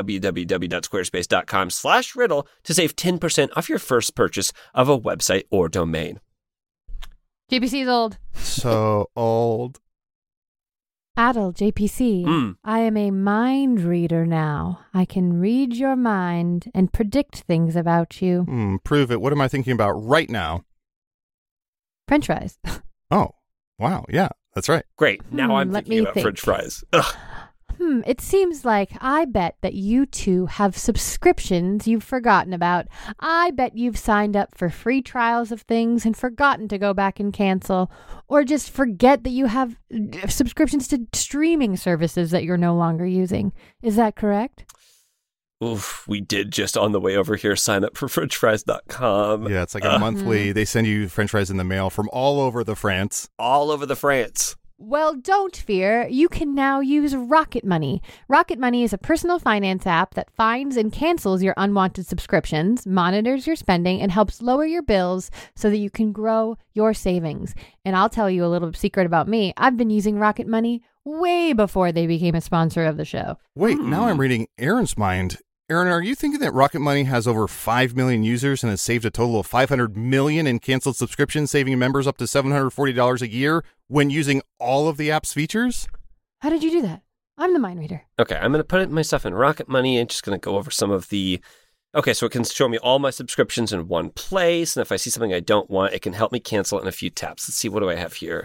www.squarespace.com/riddle to save 10% off your first purchase of a website or domain. JPC is old. So old. Adel, JPC, I am a mind reader now. I can read your mind and predict things about you. Prove it. What am I thinking about right now? French fries. Oh, wow. Yeah, that's right. Great. Now I'm let thinking me about think. French fries. Ugh. It seems like I bet that you two have subscriptions you've forgotten about. I bet you've signed up for free trials of things and forgotten to go back and cancel, or just forget that you have subscriptions to streaming services that you're no longer using. Is that correct? Oof, we did just on the way over here sign up for frenchfries.com. Yeah, it's like a monthly. They send you French fries in the mail from all over the France. All over the France. Well, don't fear. You can now use Rocket Money. Rocket Money is a personal finance app that finds and cancels your unwanted subscriptions, monitors your spending, and helps lower your bills so that you can grow your savings. And I'll tell you a little secret about me. I've been using Rocket Money way before they became a sponsor of the show. Wait, now I'm reading Aaron's mind. Aaron, are you thinking that Rocket Money has over 5 million users and has saved a total of $500 million in canceled subscriptions, saving members up to $740 a year when using all of the app's features? How did you do that? I'm the mind reader. Okay, I'm going to put my stuff in Rocket Money and just going to go over some of the... Okay, so it can show me all my subscriptions in one place, and if I see something I don't want, it can help me cancel it in a few taps. Let's see, what do I have here?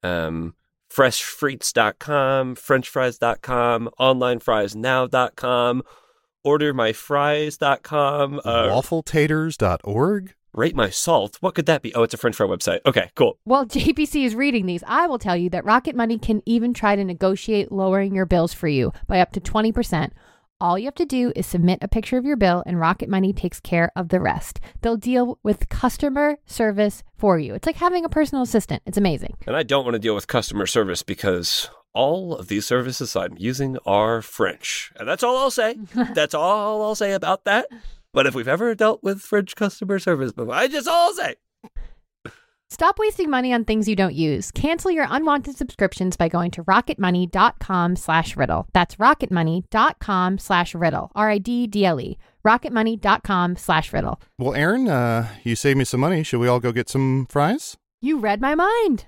Freshfreets.com, frenchfries.com, onlinefriesnow.com, ordermyfries.com, waffletaters.org. rate my salt. What could that be? Oh, it's a French fry website. Okay, cool. While JPC is reading these, I will tell you that Rocket Money can even try to negotiate lowering your bills for you by up to 20%. All you have to do is submit a picture of your bill, and Rocket Money takes care of the rest. They'll deal with customer service for you. It's like having a personal assistant. It's amazing. And I don't want to deal with customer service because all of these services I'm using are French. And that's all I'll say. That's all I'll say about that. But if we've ever dealt with French customer service before, I just all I'll say. Stop wasting money on things you don't use. Cancel your unwanted subscriptions by going to rocketmoney.com/riddle. That's rocketmoney.com/riddle. RIDDLE. rocketmoney.com/riddle. Well, Aaron, you saved me some money. Should we all go get some fries? You read my mind.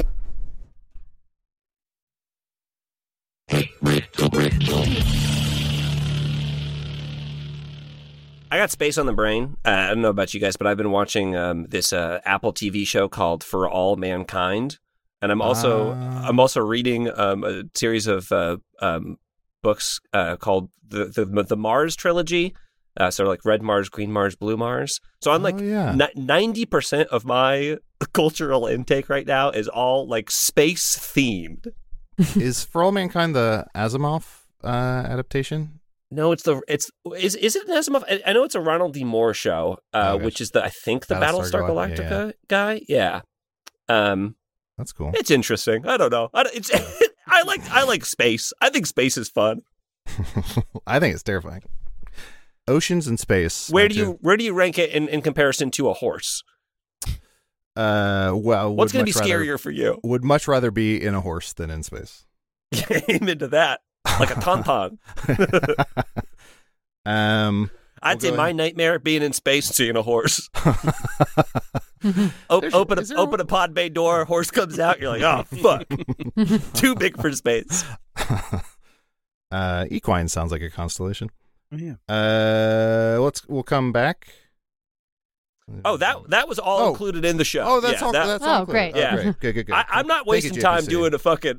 I got space on the brain. I don't know about you guys, but I've been watching this Apple TV show called For All Mankind, and I'm also reading a series of books called the Mars trilogy. So like Red Mars, Green Mars, Blue Mars. So I'm 90% of my cultural intake right now is all like space themed. Is For All Mankind the Asimov adaptation? No, is it an Asimov? I know it's a Ronald D. Moore show, which is I think the Battlestar Galactica guy. Yeah, that's cool. It's interesting. I don't know. I like space. I think space is fun. I think it's terrifying. Oceans and space. Where do you rank it in comparison to a horse? Well, what's going to be scarier for you? Would much rather be in a horse than in space. Amen to that. Like a tauntaun. I'd say my nightmare being in space, seeing a horse. Open a pod bay door, horse comes out, you're like, oh fuck, too big for space. Equine sounds like a constellation. Oh, yeah. We'll come back. Oh, that was all included in the show. Oh, that's all. That's all great. Yeah, good. I'm not wasting time doing a fucking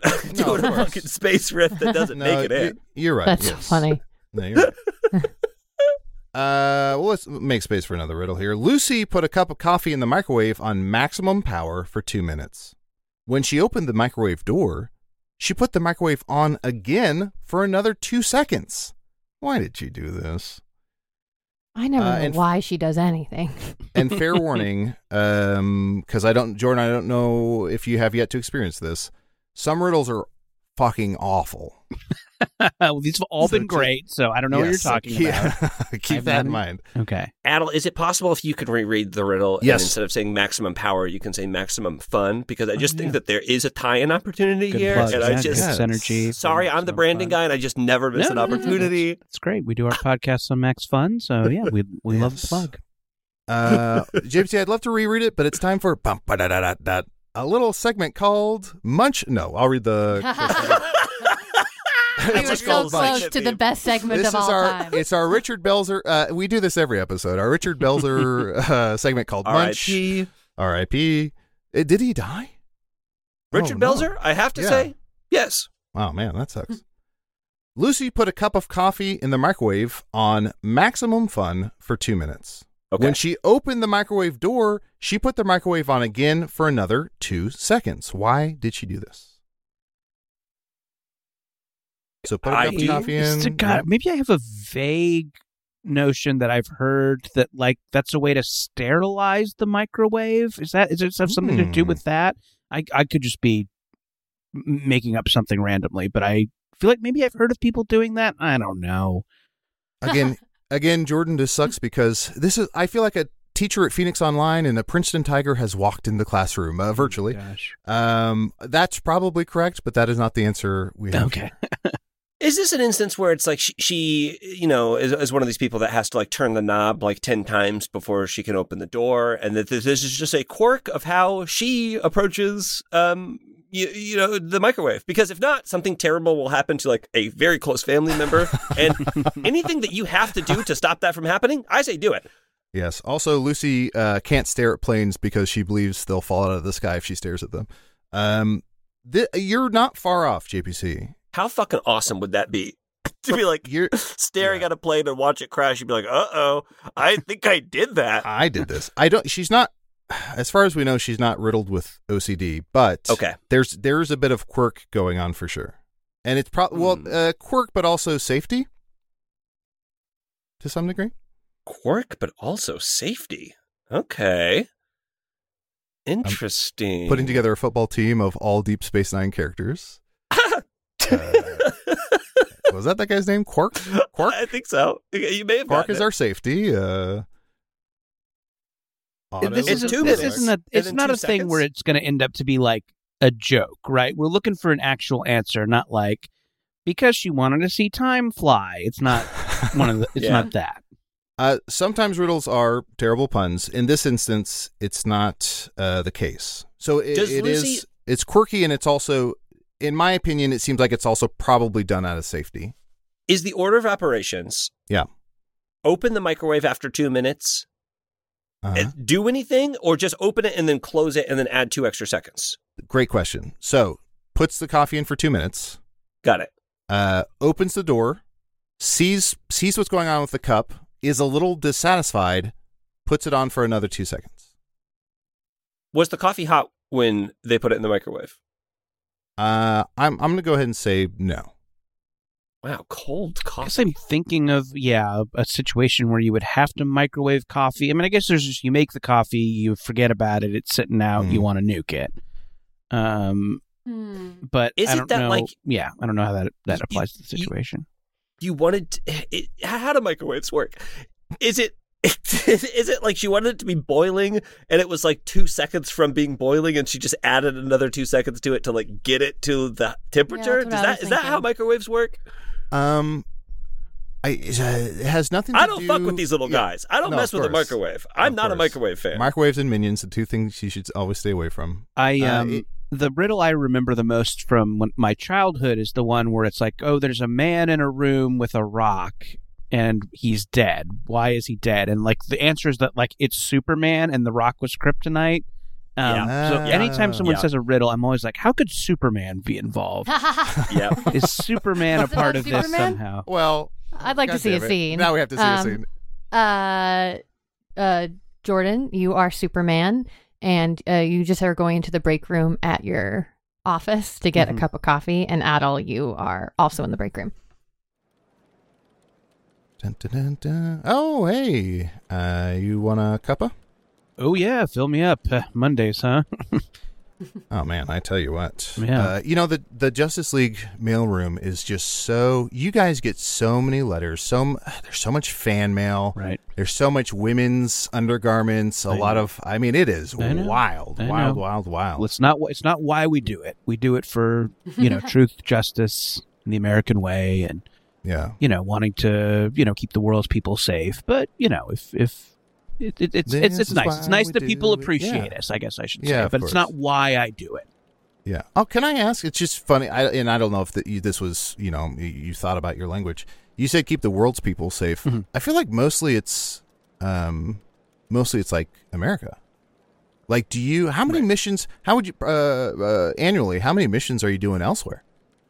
space riff that doesn't make it in. You're right. That's funny. No, you're Let's make space for another riddle here. Lucy put a cup of coffee in the microwave on maximum power for 2 minutes. When she opened the microwave door, she put the microwave on again for another 2 seconds. Why did she do this? I never know why she does anything. And fair warning, because Jordan, I don't know if you have yet to experience this. Some riddles are fucking awful. Well, these have all been great, so I don't know what you're talking about. Keep that in mind. Okay. Adel, is it possible if you could reread the riddle Yes. and instead of saying maximum power, you can say maximum fun? Because I just think that there is a tie-in opportunity Good here. plug. And Yeah, I just, good synergy. sorry, I'm the branding guy and I just never miss an opportunity. It's great. We do our podcast on Max Fun, so yeah, we love the plug. JPC, I'd love to reread it, but it's time for a little segment called Munch. No, I'll read the. We were so close to the best segment This of all is our. time. It's our Richard Belzer. We do this every episode. Our Richard Belzer segment called Munch. R.I.P. Did he die? Richard Belzer, I have to say, yes. Oh, man, that sucks. Lucy put a cup of coffee in the microwave on maximum fun for 2 minutes. Okay. When she opened the microwave door, she put the microwave on again for another 2 seconds. Why did she do this? So put a cup of coffee in. God, maybe I have a vague notion that I've heard that like that's a way to sterilize the microwave. Is it have something to do with that? I could just be making up something randomly, but I feel like maybe I've heard of people doing that. I don't know. Again, Jordan, this sucks because I feel like a teacher at Phoenix Online and a Princeton Tiger has walked in the classroom virtually. Oh, gosh. That's probably correct, but that is not the answer we have. Okay. Is this an instance where it's like she is one of these people that has to like turn the knob like 10 times before she can open the door, and that this is just a quirk of how she approaches, the microwave? Because if not, something terrible will happen to like a very close family member, and anything that you have to do to stop that from happening, I say do it. Yes. Also, Lucy can't stare at planes because she believes they'll fall out of the sky if she stares at them. You're not far off, JPC. How fucking awesome would that be? To be like, you're staring at a plane and watch it crash. You'd be like, uh-oh, I think I did that. I did this. She's not, as far as we know, she's not riddled with OCD, but okay. There's a bit of quirk going on for sure. And it's probably, quirk, but also safety to some degree. Quirk, but also safety. Okay. Interesting. Putting together a football team of all Deep Space Nine characters. Was that guy's name? Quark? I think so. You may have. Quark is our safety. It's not a thing where it's going to end up to be like a joke, right? We're looking for an actual answer, not like because she wanted to see time fly. It's not one of the. It's not that. Sometimes riddles are terrible puns. In this instance, it's not the case. So it's quirky, and it's also, in my opinion, it seems like it's also probably done out of safety. Is the order of operations? Yeah. Open the microwave after 2 minutes. Do anything, or just open it and then close it and then add 2 extra seconds? Great question. So puts the coffee in for 2 minutes. Got it. Opens the door, sees what's going on with the cup, is a little dissatisfied, puts it on for another 2 seconds. Was the coffee hot when they put it in the microwave? I'm going to go ahead and say no. Wow, cold coffee. I guess I'm thinking of, a situation where you would have to microwave coffee. I mean, I guess there's just, you make the coffee, you forget about it, it's sitting out, you want to nuke it. But is I it don't that know. like, I don't know how that applies to the situation. You wanted how do microwaves work? Is it like she wanted it to be boiling and it was like 2 seconds from being boiling and she just added another 2 seconds to it to like get it to the temperature? Yeah, is that how microwaves work? It has nothing to do... I don't fuck with these little guys. I don't mess with a microwave. I'm not a microwave fan. Microwaves and minions, the two things you should always stay away from. The riddle I remember the most from my childhood is the one where it's like, oh, there's a man in a room with a rock and he's dead. Why is he dead? And like the answer is that like it's Superman and the rock was kryptonite. So anytime someone says a riddle, I'm always like, how could Superman be involved? Is Superman a part of this somehow? Well, I'd like to see a scene. Now we have to see a scene. Jordan, you are Superman, and you just are going into the break room at your office to get a cup of coffee, and Adel, you are also in the break room. Dun, dun, dun, dun. Oh, hey. You want a cuppa? Oh, yeah, fill me up. Mondays, huh? Oh, man, I tell you what. Yeah. The Justice League mailroom is just so... You guys get so many letters. There's so much fan mail. Right. There's so much women's undergarments. It is wild. Well, it's not why we do it. We do it for, truth, justice, and the American way, and, wanting to, keep the world's people safe. But, if it's nice. It's nice that people appreciate us, I guess I should say. Yeah, but it's not why I do it. Yeah. Oh, can I ask? It's just funny. I don't know if this was, you thought about your language. You said keep the world's people safe. Mm-hmm. I feel like mostly it's like America. Like, how many missions, how would you, annually, how many missions are you doing elsewhere?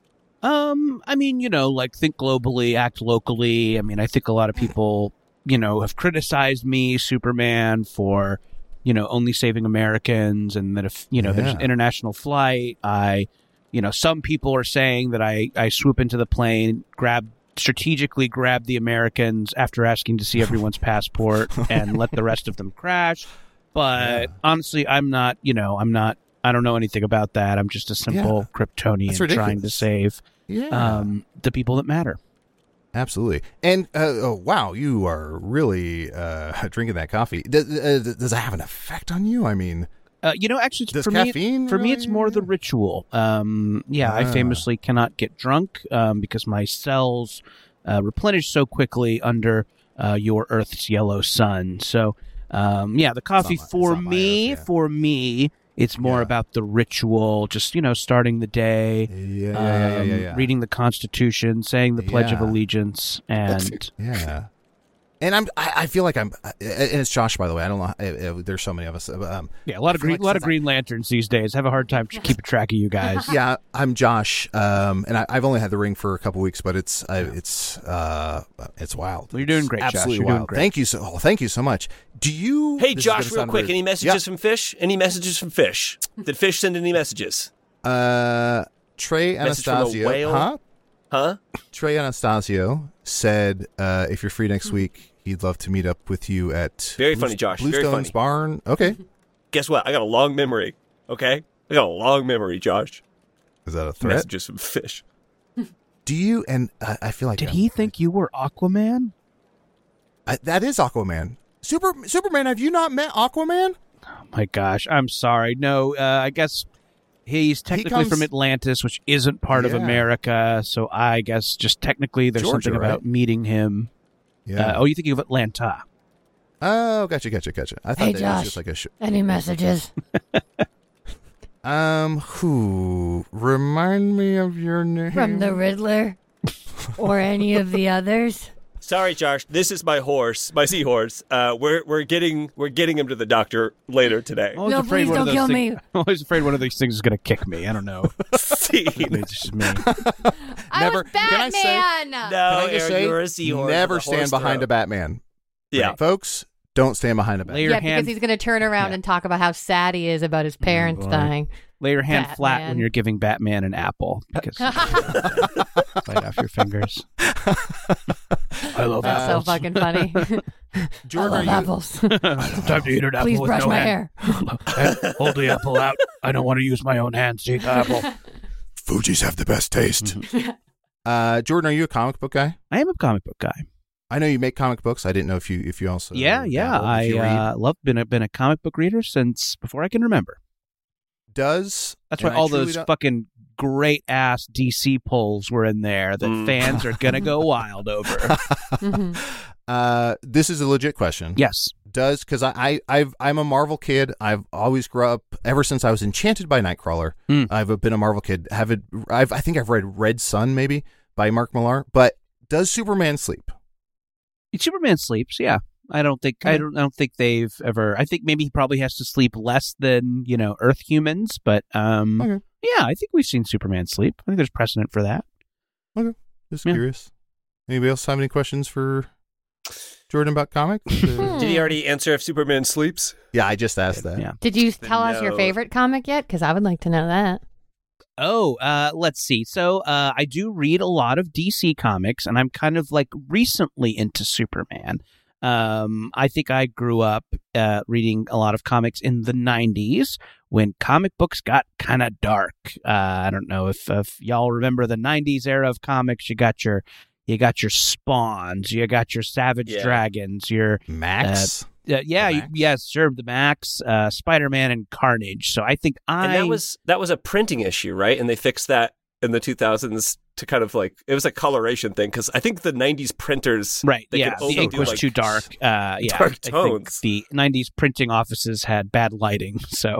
Think globally, act locally. I think a lot of people, have criticized me, Superman, for, only saving Americans, and that if, there's an international flight, some people are saying that I swoop into the plane, strategically grab the Americans after asking to see everyone's passport and let the rest of them crash. But honestly, I don't know anything about that. I'm just a simple Kryptonian trying to save the people that matter. Absolutely. And, wow, you are really drinking that coffee. Does it have an effect on you? Actually, does for caffeine me, it's more the ritual. I famously cannot get drunk because my cells replenish so quickly under your Earth's yellow sun. So, the coffee for me, it's more about the ritual, just, starting the day, reading the Constitution, saying the Pledge of Allegiance, and... And I feel like and it's Josh, by the way. I don't know. There's so many of us. A lot of Green Lanterns these days. Have a hard time keeping track of you guys. Yeah, I'm Josh, and I've only had the ring for a couple weeks, but it's wild. Well, you're doing great, absolutely Josh. You're wild. doing great. Thank you so much. Do you? Hey, Josh, real quick. Any messages from Fish? Any messages from Fish? Did Fish send any messages? Trey Anastasio, Huh? Trey Anastasio said, if you're free next week, he'd love to meet up with you at Very funny, Josh. Very Bluestone's funny. Barn. Okay. Guess what? I got a long memory. Okay? I got a long memory, Josh. Is that a threat? Messages from Fish. Do you? And I feel like... Did he think you were Aquaman? That is Aquaman. Superman, have you not met Aquaman? Oh, my gosh. I'm sorry. No, I guess... He's technically from Atlantis, which isn't part of America, so I guess just technically there's Georgia, something about meeting him. Yeah. You're thinking of Atlanta. Oh, gotcha. I thought Hey, that Josh, was just like a... any messages? Who? Remind me of your name. From the Riddler? Or any of the others? Sorry, Josh. This is my horse, my seahorse. We're getting him to the doctor later today. No, please don't kill me. I'm always afraid one of these things is going to kick me. I don't know. It's just me. I was Batman! Can I just say, you're a seahorse. never stand behind a Batman. Yeah. Right, folks, don't stand behind a Batman. Because he's going to turn around and talk about how sad he is about his parents dying. Lay your hand flat Batman. when you're giving Batman an apple. Because bite off your fingers. I love That's so apples. fucking funny. Jordan, I love apples. Time to eat an apple Please with brush no my hand. hair. Hold the apple out. I don't want to use my own hands to eat the apple. Fuji's have the best taste. Jordan, are you a comic book guy? I am a comic book guy. I know you make comic books. I didn't know if you also... Yeah. dabble, if you read. Been a comic book reader since before I can remember. That's why all those fucking great ass DC polls were in there that fans are gonna go wild over. This is a legit question. Yes. Because I'm a Marvel kid. I've always grew up ever since I was enchanted by Nightcrawler. I've been a Marvel kid. I think I've read Red Sun maybe by Mark Millar. But does Superman sleep? Superman sleeps. Yeah. I don't think they've ever. I think maybe he probably has to sleep less than Earth humans, but yeah, I think we've seen Superman sleep. I think there's precedent for that. Okay, just curious. Anybody else have any questions for Jordan, about comics? Did he already answer if Superman sleeps? Yeah, I just asked that. Yeah. Did you tell us your No. favorite comic yet? Because I would like to know that. Oh, let's see. So I do read a lot of DC comics, and I'm kind of like recently into Superman. I think I grew up reading a lot of comics in the 90s when comic books got kind of dark. I don't know if y'all remember the 90s era of comics. You got your Spawns, you got your Savage Yeah. Dragons, your Max? Max? yes, sure, the Max, Spider-Man, and Carnage. So I think And that was a printing issue, right? And they fixed that in the 2000s to kind of like, it was a coloration thing, because I think the 90s printers, right, they yeah, could the only ink do, was like, too dark. Yeah, dark I think tones. the 90s printing offices had bad lighting, so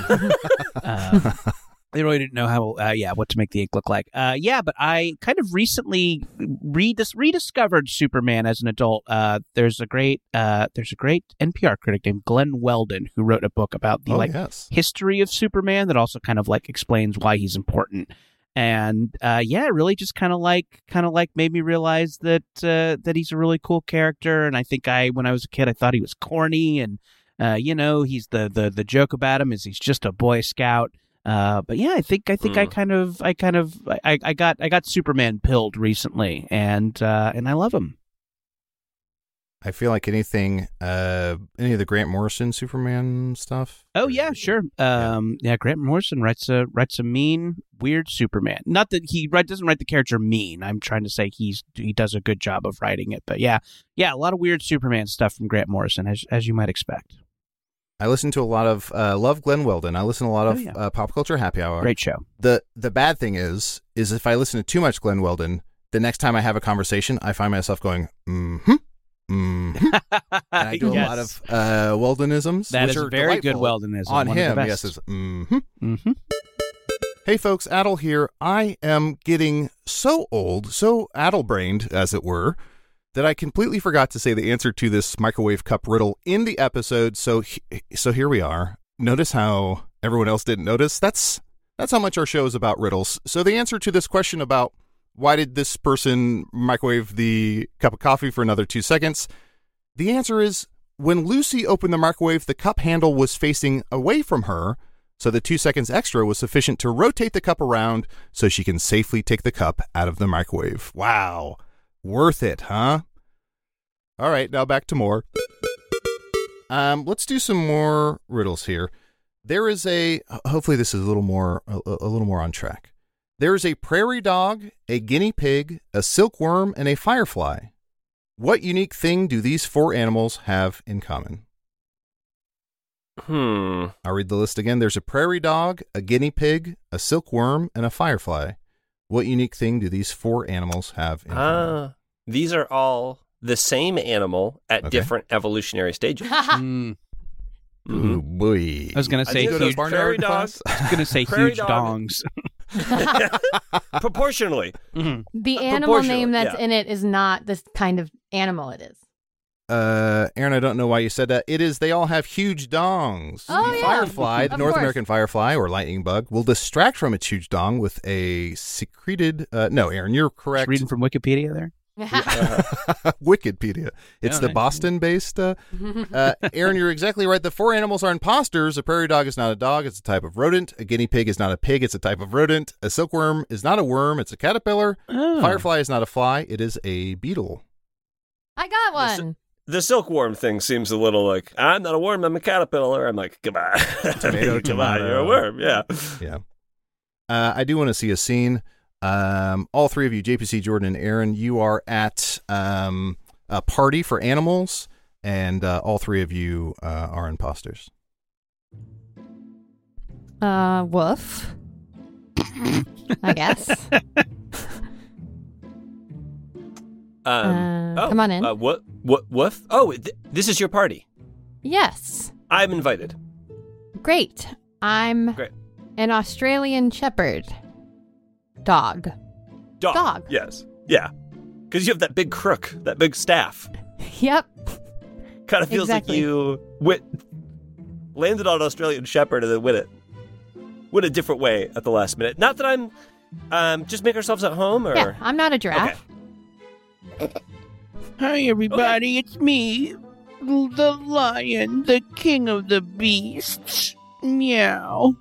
they really didn't know how, what to make the ink look like. But I kind of recently rediscovered Superman as an adult. There's a great NPR critic named Glenn Weldon who wrote a book about the yes. history of Superman that also kind of like explains why he's important. And it really just kind of like made me realize that he's a really cool character. And I think when I was a kid, I thought he was corny, and he's the joke about him is he's just a Boy Scout. But yeah, I think I got Superman pilled recently, and I love him. I feel like any of the Grant Morrison Superman stuff. Oh yeah, sure. Grant Morrison writes a mean, weird Superman. Not that he doesn't write the character mean. I'm trying to say he does a good job of writing it. But yeah, a lot of weird Superman stuff from Grant Morrison, as you might expect. I listen to a lot of love Glenn Weldon. I listen to a lot of Pop Culture Happy Hour. Great show. The bad thing is if I listen to too much Glenn Weldon, the next time I have a conversation, I find myself going, mm-hmm. Mm-hmm. And I do a lot of Weldonisms. That which is are very good delightful. Weldonism. On one of him, the yes, best. is mm-hmm. Mm-hmm. Hey folks, Adel here. I am getting so old, so addle-brained, as it were, that I completely forgot to say the answer to this microwave cup riddle in the episode. So here we are. Notice how everyone else didn't notice? That's how much our show is about riddles. So the answer to this question about why did this person microwave the cup of coffee for another 2 seconds? The answer is when Lucy opened the microwave, the cup handle was facing away from her, so the 2 seconds extra was sufficient to rotate the cup around so she can safely take the cup out of the microwave. Wow. Worth it, huh? All right, now back to more. Let's do some more riddles here. There is hopefully this is a little more on track. There is a prairie dog, a guinea pig, a silkworm, and a firefly. What unique thing do these 4 animals have in common? I'll read the list again. There's a prairie dog, a guinea pig, a silkworm, and a firefly. What unique thing do these 4 animals have in common? These are all the same animal at different evolutionary stages. Ooh, boy. I was going to say go to huge prairie dog. I was going to say Prairie huge dog. dongs. Proportionally. The animal name that's in it is not this kind of animal it is. Aaron, I don't know why you said that. It is they all have huge dongs. Oh, The yeah. firefly, the Of North course. American firefly or lightning bug, will distract from its huge dong with a secreted... no, Aaron, you're correct. Reading from Wikipedia there. Wikipedia. It's Oh, the nice. Boston-based... Aaron, you're exactly right. The 4 animals are imposters. A prairie dog is not a dog. It's a type of rodent. A guinea pig is not a pig. It's a type of rodent. A silkworm is not a worm. It's a caterpillar. Oh. Firefly is not a fly. It is a beetle. I got one. The silkworm thing seems a little like, I'm not a worm, I'm a caterpillar. I'm like, goodbye. Tomato, Goodbye, tomato. you're a worm, yeah. Yeah. I do want to see a scene. All 3 of you, JPC, Jordan, and Aaron, you are at a party for animals, and all 3 of you are imposters. Woof. I guess. Come on in. What? Woof? Oh, this is your party. Yes. I'm invited. Great. I'm Great. an Australian Shepherd dog. Dog. Yes. Yeah. Because you have that big crook, that big staff. Yep. Kind of feels Exactly. like you landed on Australian Shepherd and then went a different way at the last minute. Not that I'm just make ourselves at home, or Yeah, I'm not a giraffe. Hi, everybody. It's me, the lion, the king of the beasts. Meow.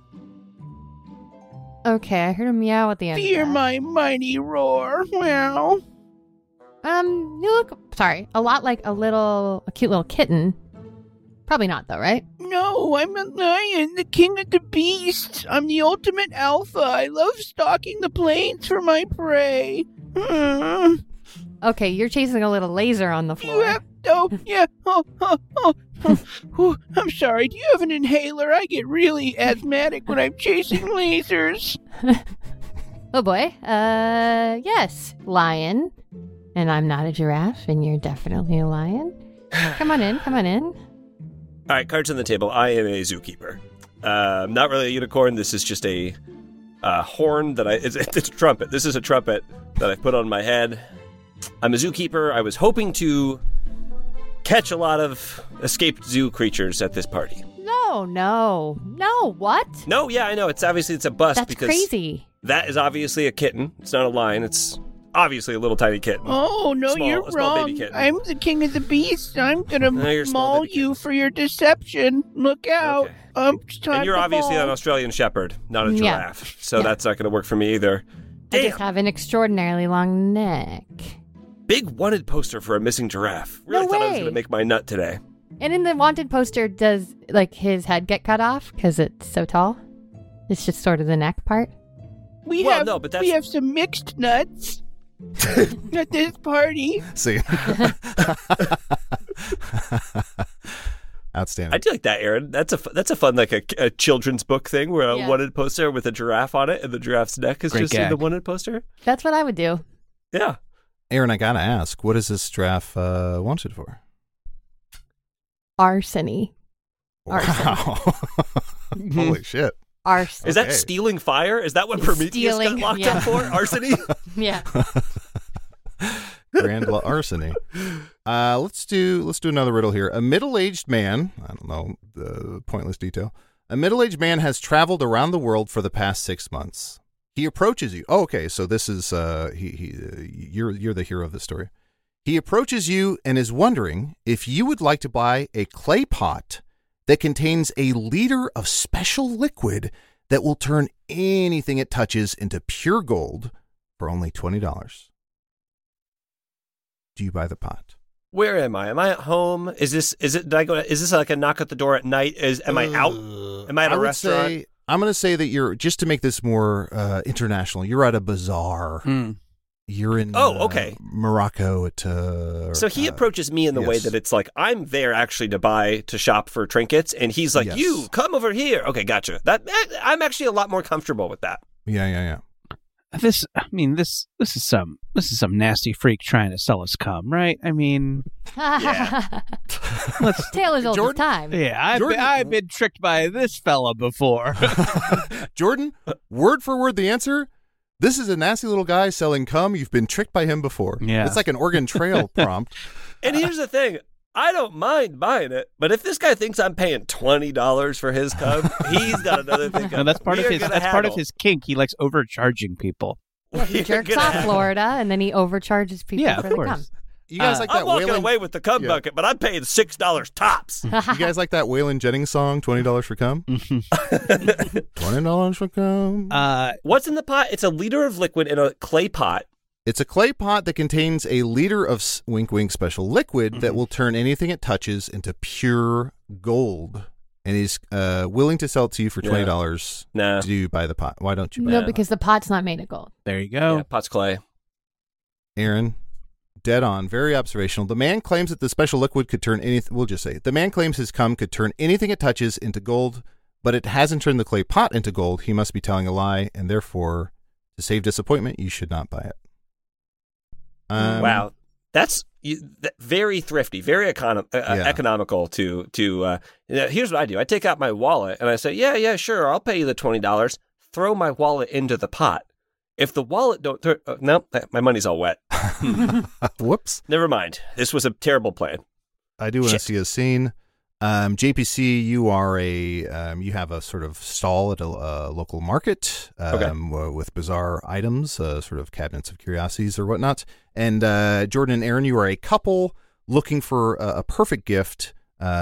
Okay, I heard a meow at the end. Fear of that. my mighty roar. Meow. You look a lot like a cute little kitten. Probably not though, right? No, I'm a lion, the king of the beasts. I'm the ultimate alpha. I love stalking the plains for my prey. Okay, you're chasing a little laser on the floor. I'm sorry. Do you have an inhaler? I get really asthmatic when I'm chasing lasers. Oh boy. Yes, lion. And I'm not a giraffe, and you're definitely a lion. Come on in. All right, cards on the table. I am a zookeeper. Not really a unicorn. This is just a horn that it's a trumpet. This is a trumpet that I put on my head. I'm a zookeeper. I was hoping to catch a lot of escaped zoo creatures at this party. No, what? No, yeah, I know. It's a bust. That's because crazy. That is obviously a kitten. It's not a lion. It's obviously a little tiny kitten. Oh, no, you're a small baby wrong. kitten. I'm the king of the beasts. I'm going to No, you're a small maul baby you for your deception. Look out. Okay. It's time And you're to obviously maul. an Australian shepherd, not a Yeah. giraffe. So Yeah. that's not going to work for me either. I Damn. just have an extraordinarily long neck. Big wanted poster for a missing giraffe. No Really thought I was way. going to make my nut today. And in the wanted poster, does his head get cut off because it's so tall? It's just sort of the neck part. We Well, have no, but that's- we have some mixed nuts at this party. See? Outstanding. I do like that, Aaron. That's a fun like a children's book thing where a Yeah. wanted poster with a giraffe on it, and the giraffe's neck is Great just in gag. the wanted poster. That's what I would do. Yeah. Aaron, I gotta ask, what is this giraffe wanted for? Arsony. Wow. Holy shit. Arson. Is that Okay. stealing fire? Is that what Prometheus Stealing, got locked yeah. up for? Arsony? Yeah. Grand larceny. Let's do another riddle here. A middle-aged man, I don't know the pointless detail. A middle-aged man has traveled around the world for the past 6 months. He approaches you. Oh, okay, so this is you're the hero of the story. He approaches you and is wondering if you would like to buy a clay pot that contains a liter of special liquid that will turn anything it touches into pure gold for only $20. Do you buy the pot? Where am I? Am I at home? Is this like a knock at the door at night? Am I out? Am I at a would restaurant? say- I'm going to say that you're, just to make this more international, you're at a bazaar. You're in okay. Morocco. So he approaches me in the way yes. that it's like I'm there actually to shop for trinkets, and he's like, Yes. "You come over here." Okay, gotcha. I'm actually a lot more comfortable with that. Yeah. This is some nasty freak trying to sell us cum, right? I mean, Tale as old as Jordan? time. yeah, I've been tricked by this fella before. Jordan, word for word, the answer. This is a nasty little guy selling cum. You've been tricked by him before. Yeah. It's like an Oregon Trail prompt. And here's the thing. I don't mind buying it, but if this guy thinks I'm paying $20 for his cum, he's got another thing. No, that's part of his kink. He likes overcharging people. Yeah, he jerks off Florida, and then he overcharges people Yeah, for of the course. cum. You guys like that I'm walking Waylon? away with the cum bucket, but I'm paying $6 tops. You guys like that Waylon Jennings song, $20 for cum? $20 for cum. What's in the pot? It's a liter of liquid in a clay pot. It's a clay pot that contains a liter of wink wink special liquid that will turn anything it touches into pure gold. And he's willing to sell it to you for $20. Nah. Do you buy the pot? Why don't you buy No, it? because the pot's not made of gold. There you go. Yeah, pot's clay. Aaron, dead on, very observational. The man claims that the special liquid could turn anything. We'll just say it. The man claims his cum could turn anything it touches into gold, but it hasn't turned the clay pot into gold. He must be telling a lie, and therefore, to save disappointment, you should not buy it. Wow. That's very thrifty, very economical to here's what I do. I take out my wallet and I say, yeah, sure, I'll pay you the $20. Throw my wallet into the pot. If the wallet don't turn, no, my money's all wet. Whoops. Never mind. This was a terrible plan. I do want to Shit. see a scene. JPC, you are you have a sort of stall at a local market with bizarre items, sort of cabinets of curiosities or whatnot. And Jordan and Aaron, you are a couple looking for a perfect gift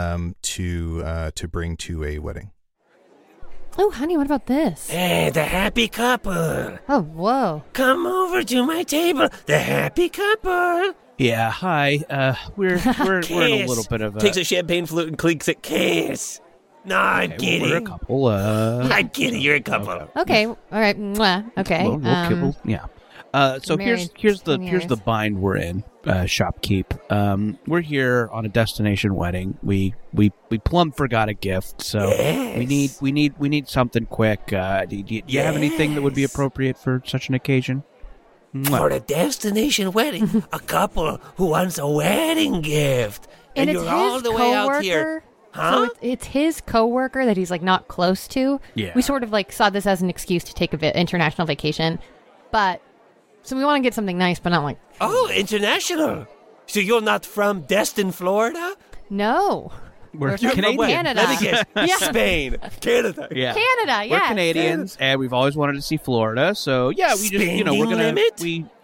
to bring to a wedding. Oh, honey, what about this? Hey, the happy couple. Oh, whoa. Come over to my table. The happy couple. Yeah, hi. We're in a little bit of a... Takes a champagne flute and clinks it. Kiss. No, I'm kidding. We're a couple. I'm kidding. You're a couple. Okay, all right. Mwah. Okay. Yeah. So married here's 10 years. the bind we're in, Shopkeep. We're here on a destination wedding. We plumb forgot a gift, so Yes. we need something quick. Do you have anything that would be appropriate for such an occasion? For a destination wedding, a couple who wants a wedding gift. And it's you're his all the way out here. Huh? So it's his coworker that he's like not close to. Yeah. We sort of like saw this as an excuse to take a international vacation, but so we want to get something nice, but not like Oh, international. So you're not from Destin, Florida? no. We're from Canadian. Canada. Let me guess. Yeah. Spain. Canada. Yeah. Canada, We're yeah. Canadians, and we've always wanted to see Florida. So yeah, we just Spending we're gonna limit?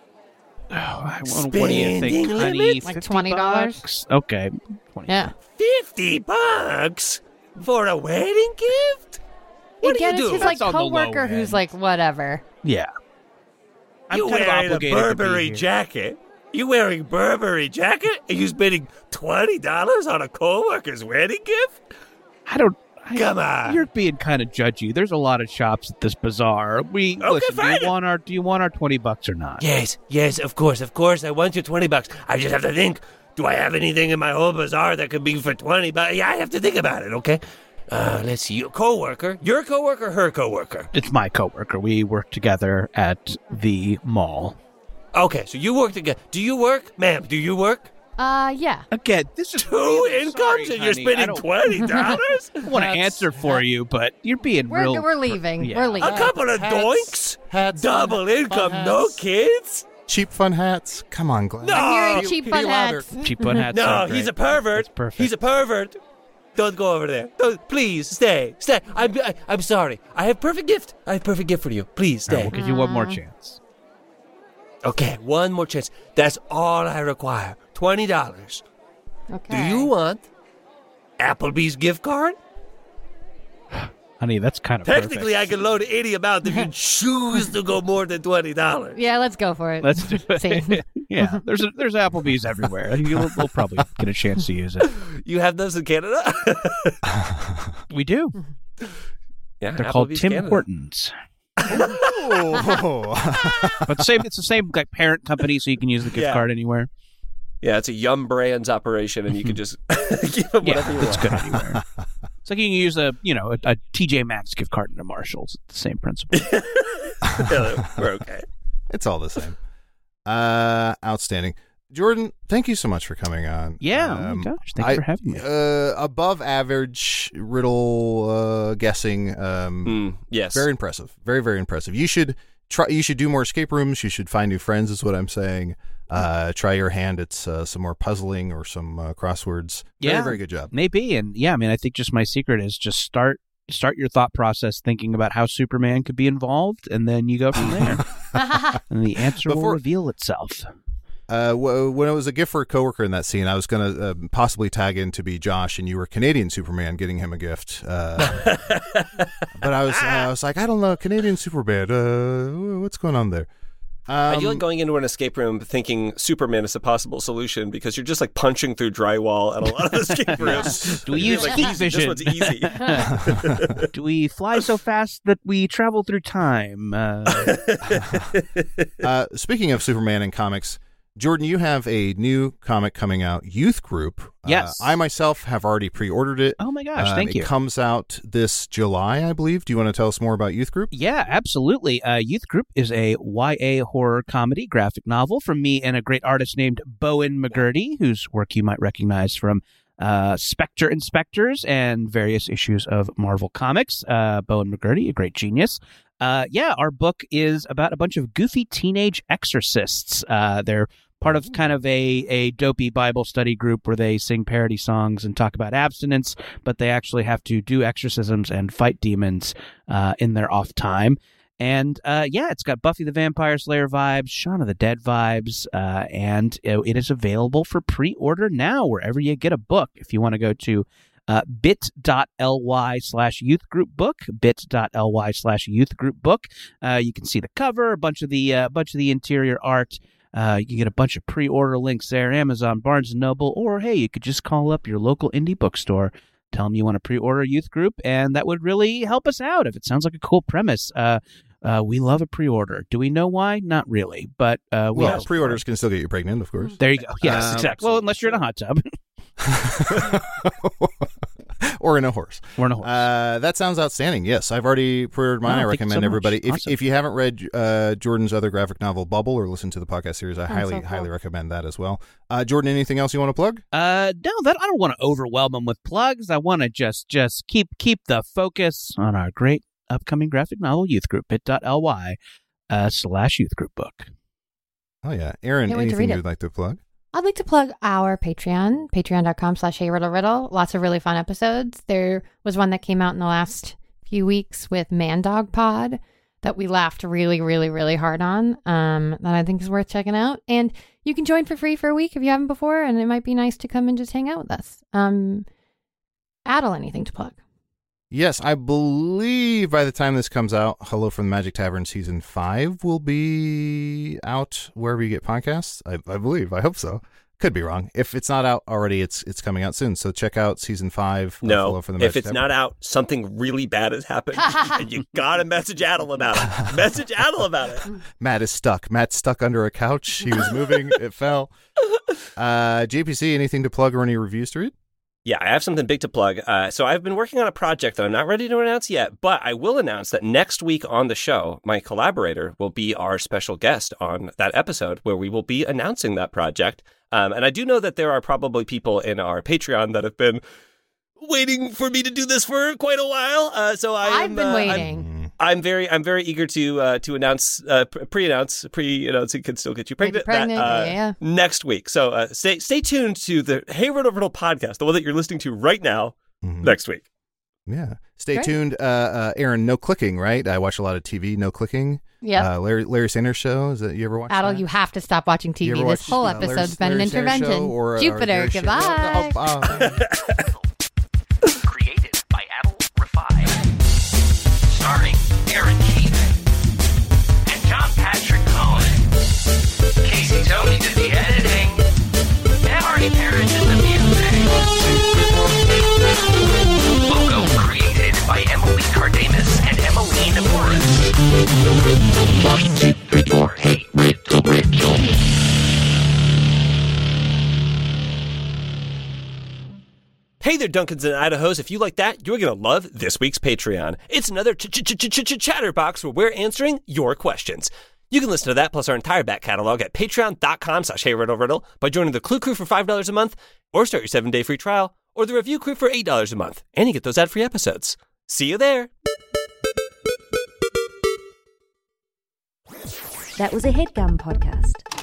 what do you think, Spending honey? limit? Like $50? $20? Okay. 20. Yeah. $50 for a wedding gift? What Again, do you it's do? his like That's on the low coworker who's end. like whatever. Yeah. I'm You kind of wearing a obligated to be Burberry here. jacket? You wearing Burberry jacket? And you spending $20 on a coworker's wedding gift? Come on. You're being kind of judgy. There's a lot of shops at this bazaar. Listen, fine. do you want our $20 or not? Yes, of course. I want your $20. I just have to think, do I have anything in my whole bazaar that could be for $20? Yeah, I have to think about it, okay? Let's see. Your coworker, her coworker. It's my coworker. We work together at the mall. Okay, so you work together. Do you work? Ma'am, do you work? Yeah. Again, this is Two really incomes sorry, and you're honey. spending I don't $20? want to answer for you, but you're being real. We're leaving. Yeah. We're leaving. A couple of doinks? hats, Double fun income, no hats. kids? Cheap fun hats. Come on, Glenn. No. I'm hearing Be- cheap be fun louder. hats. Cheap one hats. No, are he's great. a pervert. That's perfect. He's a pervert. Don't go over there. Don't, please, stay. I'm sorry. I have perfect gift. I have perfect gift for you. Please, All right, stay. we'll give you one more chance. Okay, one more chance. That's all I require. $20. Okay. Do you want Applebee's gift card? Honey, that's kind of Technically, perfect. I can load any amount if you choose to go more than $20. Yeah, let's go for it. Let's do See. it. Yeah, there's Applebee's everywhere. We'll probably get a chance to use it. You have those in Canada? We do. Yeah, They're called Applebee's Tim Canada. Hortons. Oh. But it's the same like parent company, so you can use the gift Yeah. card anywhere. Yeah, it's a Yum Brands operation, and you can just give them Yeah, whatever you it's want. good anywhere. It's like you can use a TJ Maxx gift card into Marshalls. It's the same principle. Yeah, we're okay. It's all the same. Outstanding. Jordan, thank you so much for coming on. Yeah, oh my gosh, thank you for having me. Above average riddle guessing. Yes. Very impressive. Very, very impressive. You should try. You should do more escape rooms. You should find new friends. Is what I'm saying. Try your hand at some more puzzling or some crosswords. Very, Yeah. very good job. Maybe, and yeah, I mean, I think just my secret is just start your thought process thinking about how Superman could be involved, and then you go from there, and the answer will Before- reveal itself. When it was a gift for a coworker in that scene, I was going to possibly tag in to be Josh, and you were Canadian Superman getting him a gift. But I was like, I don't know, Canadian Superman. What's going on there? I do like going into an escape room thinking Superman is a possible solution because you're just like punching through drywall at a lot of escape rooms. Do we You're use like, heat easy, vision? This one's easy. Do we fly so fast that we travel through time? Speaking of Superman in comics, Jordan, you have a new comic coming out, Youth Group. Yes. I myself have already pre-ordered it. Oh my gosh, thank you. It comes out this July, I believe. Do you want to tell us more about Youth Group? Yeah, absolutely. Youth Group is a YA horror comedy graphic novel from me and a great artist named Bowen McGurdy, whose work you might recognize from Spectre Inspectors and various issues of Marvel Comics. Bowen McGurdy, a great genius. Our book is about a bunch of goofy teenage exorcists. They're part of kind of a dopey Bible study group where they sing parody songs and talk about abstinence, but they actually have to do exorcisms and fight demons in their off time. And it's got Buffy the Vampire Slayer vibes, Shaun of the Dead vibes, and it is available for pre-order now wherever you get a book. If you want to go to bit.ly/youthgroupbook, bit.ly/youthgroupbook, you can see the cover, a bunch of the interior art. You can get a bunch of pre-order links there, Amazon, Barnes & Noble, or hey, you could just call up your local indie bookstore. Tell them you want to pre-order a youth group, and that would really help us out if it sounds like a cool premise. We love a pre-order. Do we know why? Not really, but pre-orders can still get you pregnant, of course. There you go. Yes, exactly. Well, unless you're in a hot tub. Or in a horse. That sounds outstanding. Yes, I've already pre-ordered mine. I recommend everybody. If you haven't read Jordan's other graphic novel, Bubble, or listened to the podcast series, I highly recommend that as well. Jordan, anything else you want to plug? No, I don't want to overwhelm them with plugs. I want to just keep the focus on our great upcoming graphic novel youth group, bit.ly/youthgroupbook. Oh, yeah. Aaron, anything you'd like to plug? I'd like to plug our Patreon, patreon.com/HeyRiddleRiddle. Lots of really fun episodes. There was one that came out in the last few weeks with Man Dog Pod that we laughed really, really, really hard on, that I think is worth checking out. And you can join for free for a week if you haven't before, and it might be nice to come and just hang out with us. Adel, anything to plug? Yes, I believe by the time this comes out, Hello from the Magic Tavern Season 5 will be out wherever you get podcasts. I believe. I hope so. Could be wrong. If it's not out already, it's coming out soon. So check out Season 5. No, if it's not out, something really bad has happened. And you got to message Adel about it. Message Adel about it. Matt is stuck. Matt's stuck under a couch. He was moving. It fell. JPC, anything to plug or any reviews to read? Yeah, I have something big to plug. So I've been working on a project that I'm not ready to announce yet, but I will announce that next week on the show, my collaborator will be our special guest on that episode where we will be announcing that project. And I do know that there are probably people in our Patreon that have been waiting for me to do this for quite a while. So I've been waiting. I'm very eager to announce, pre-announce. It can still get you pregnant. Next week. So stay tuned to the Hey Riddle Riddle podcast, the one that you're listening to right now. Next week. Yeah. Stay tuned. Aaron, no clicking, right? I watch a lot of TV. No clicking. Yeah. Larry Sanders Show. Is that you ever watch? Adel, that? you have to stop watching TV. This whole episode's been an intervention. Jupiter, goodbye. Created by Adel Rafai. Starring Aaron Keith and John Patrick Cohen. Casey Tony did the editing. And Marty Parrish did the music. Logo created by Emily Cardamus and Emmeline Morris. 1, 2, 3, 4, Hey Riddle Riddle. Hey there, Duncans and Idahos. If you like that, you're going to love this week's Patreon. It's another chatterbox where we're answering your questions. You can listen to that plus our entire back catalog at patreon.com/HeyRiddleRiddle by joining the Clue Crew for $5 a month, or start your 7-day free trial, or the Review Crew for $8 a month, and you get those ad-free episodes. See you there. That was a HeadGum podcast.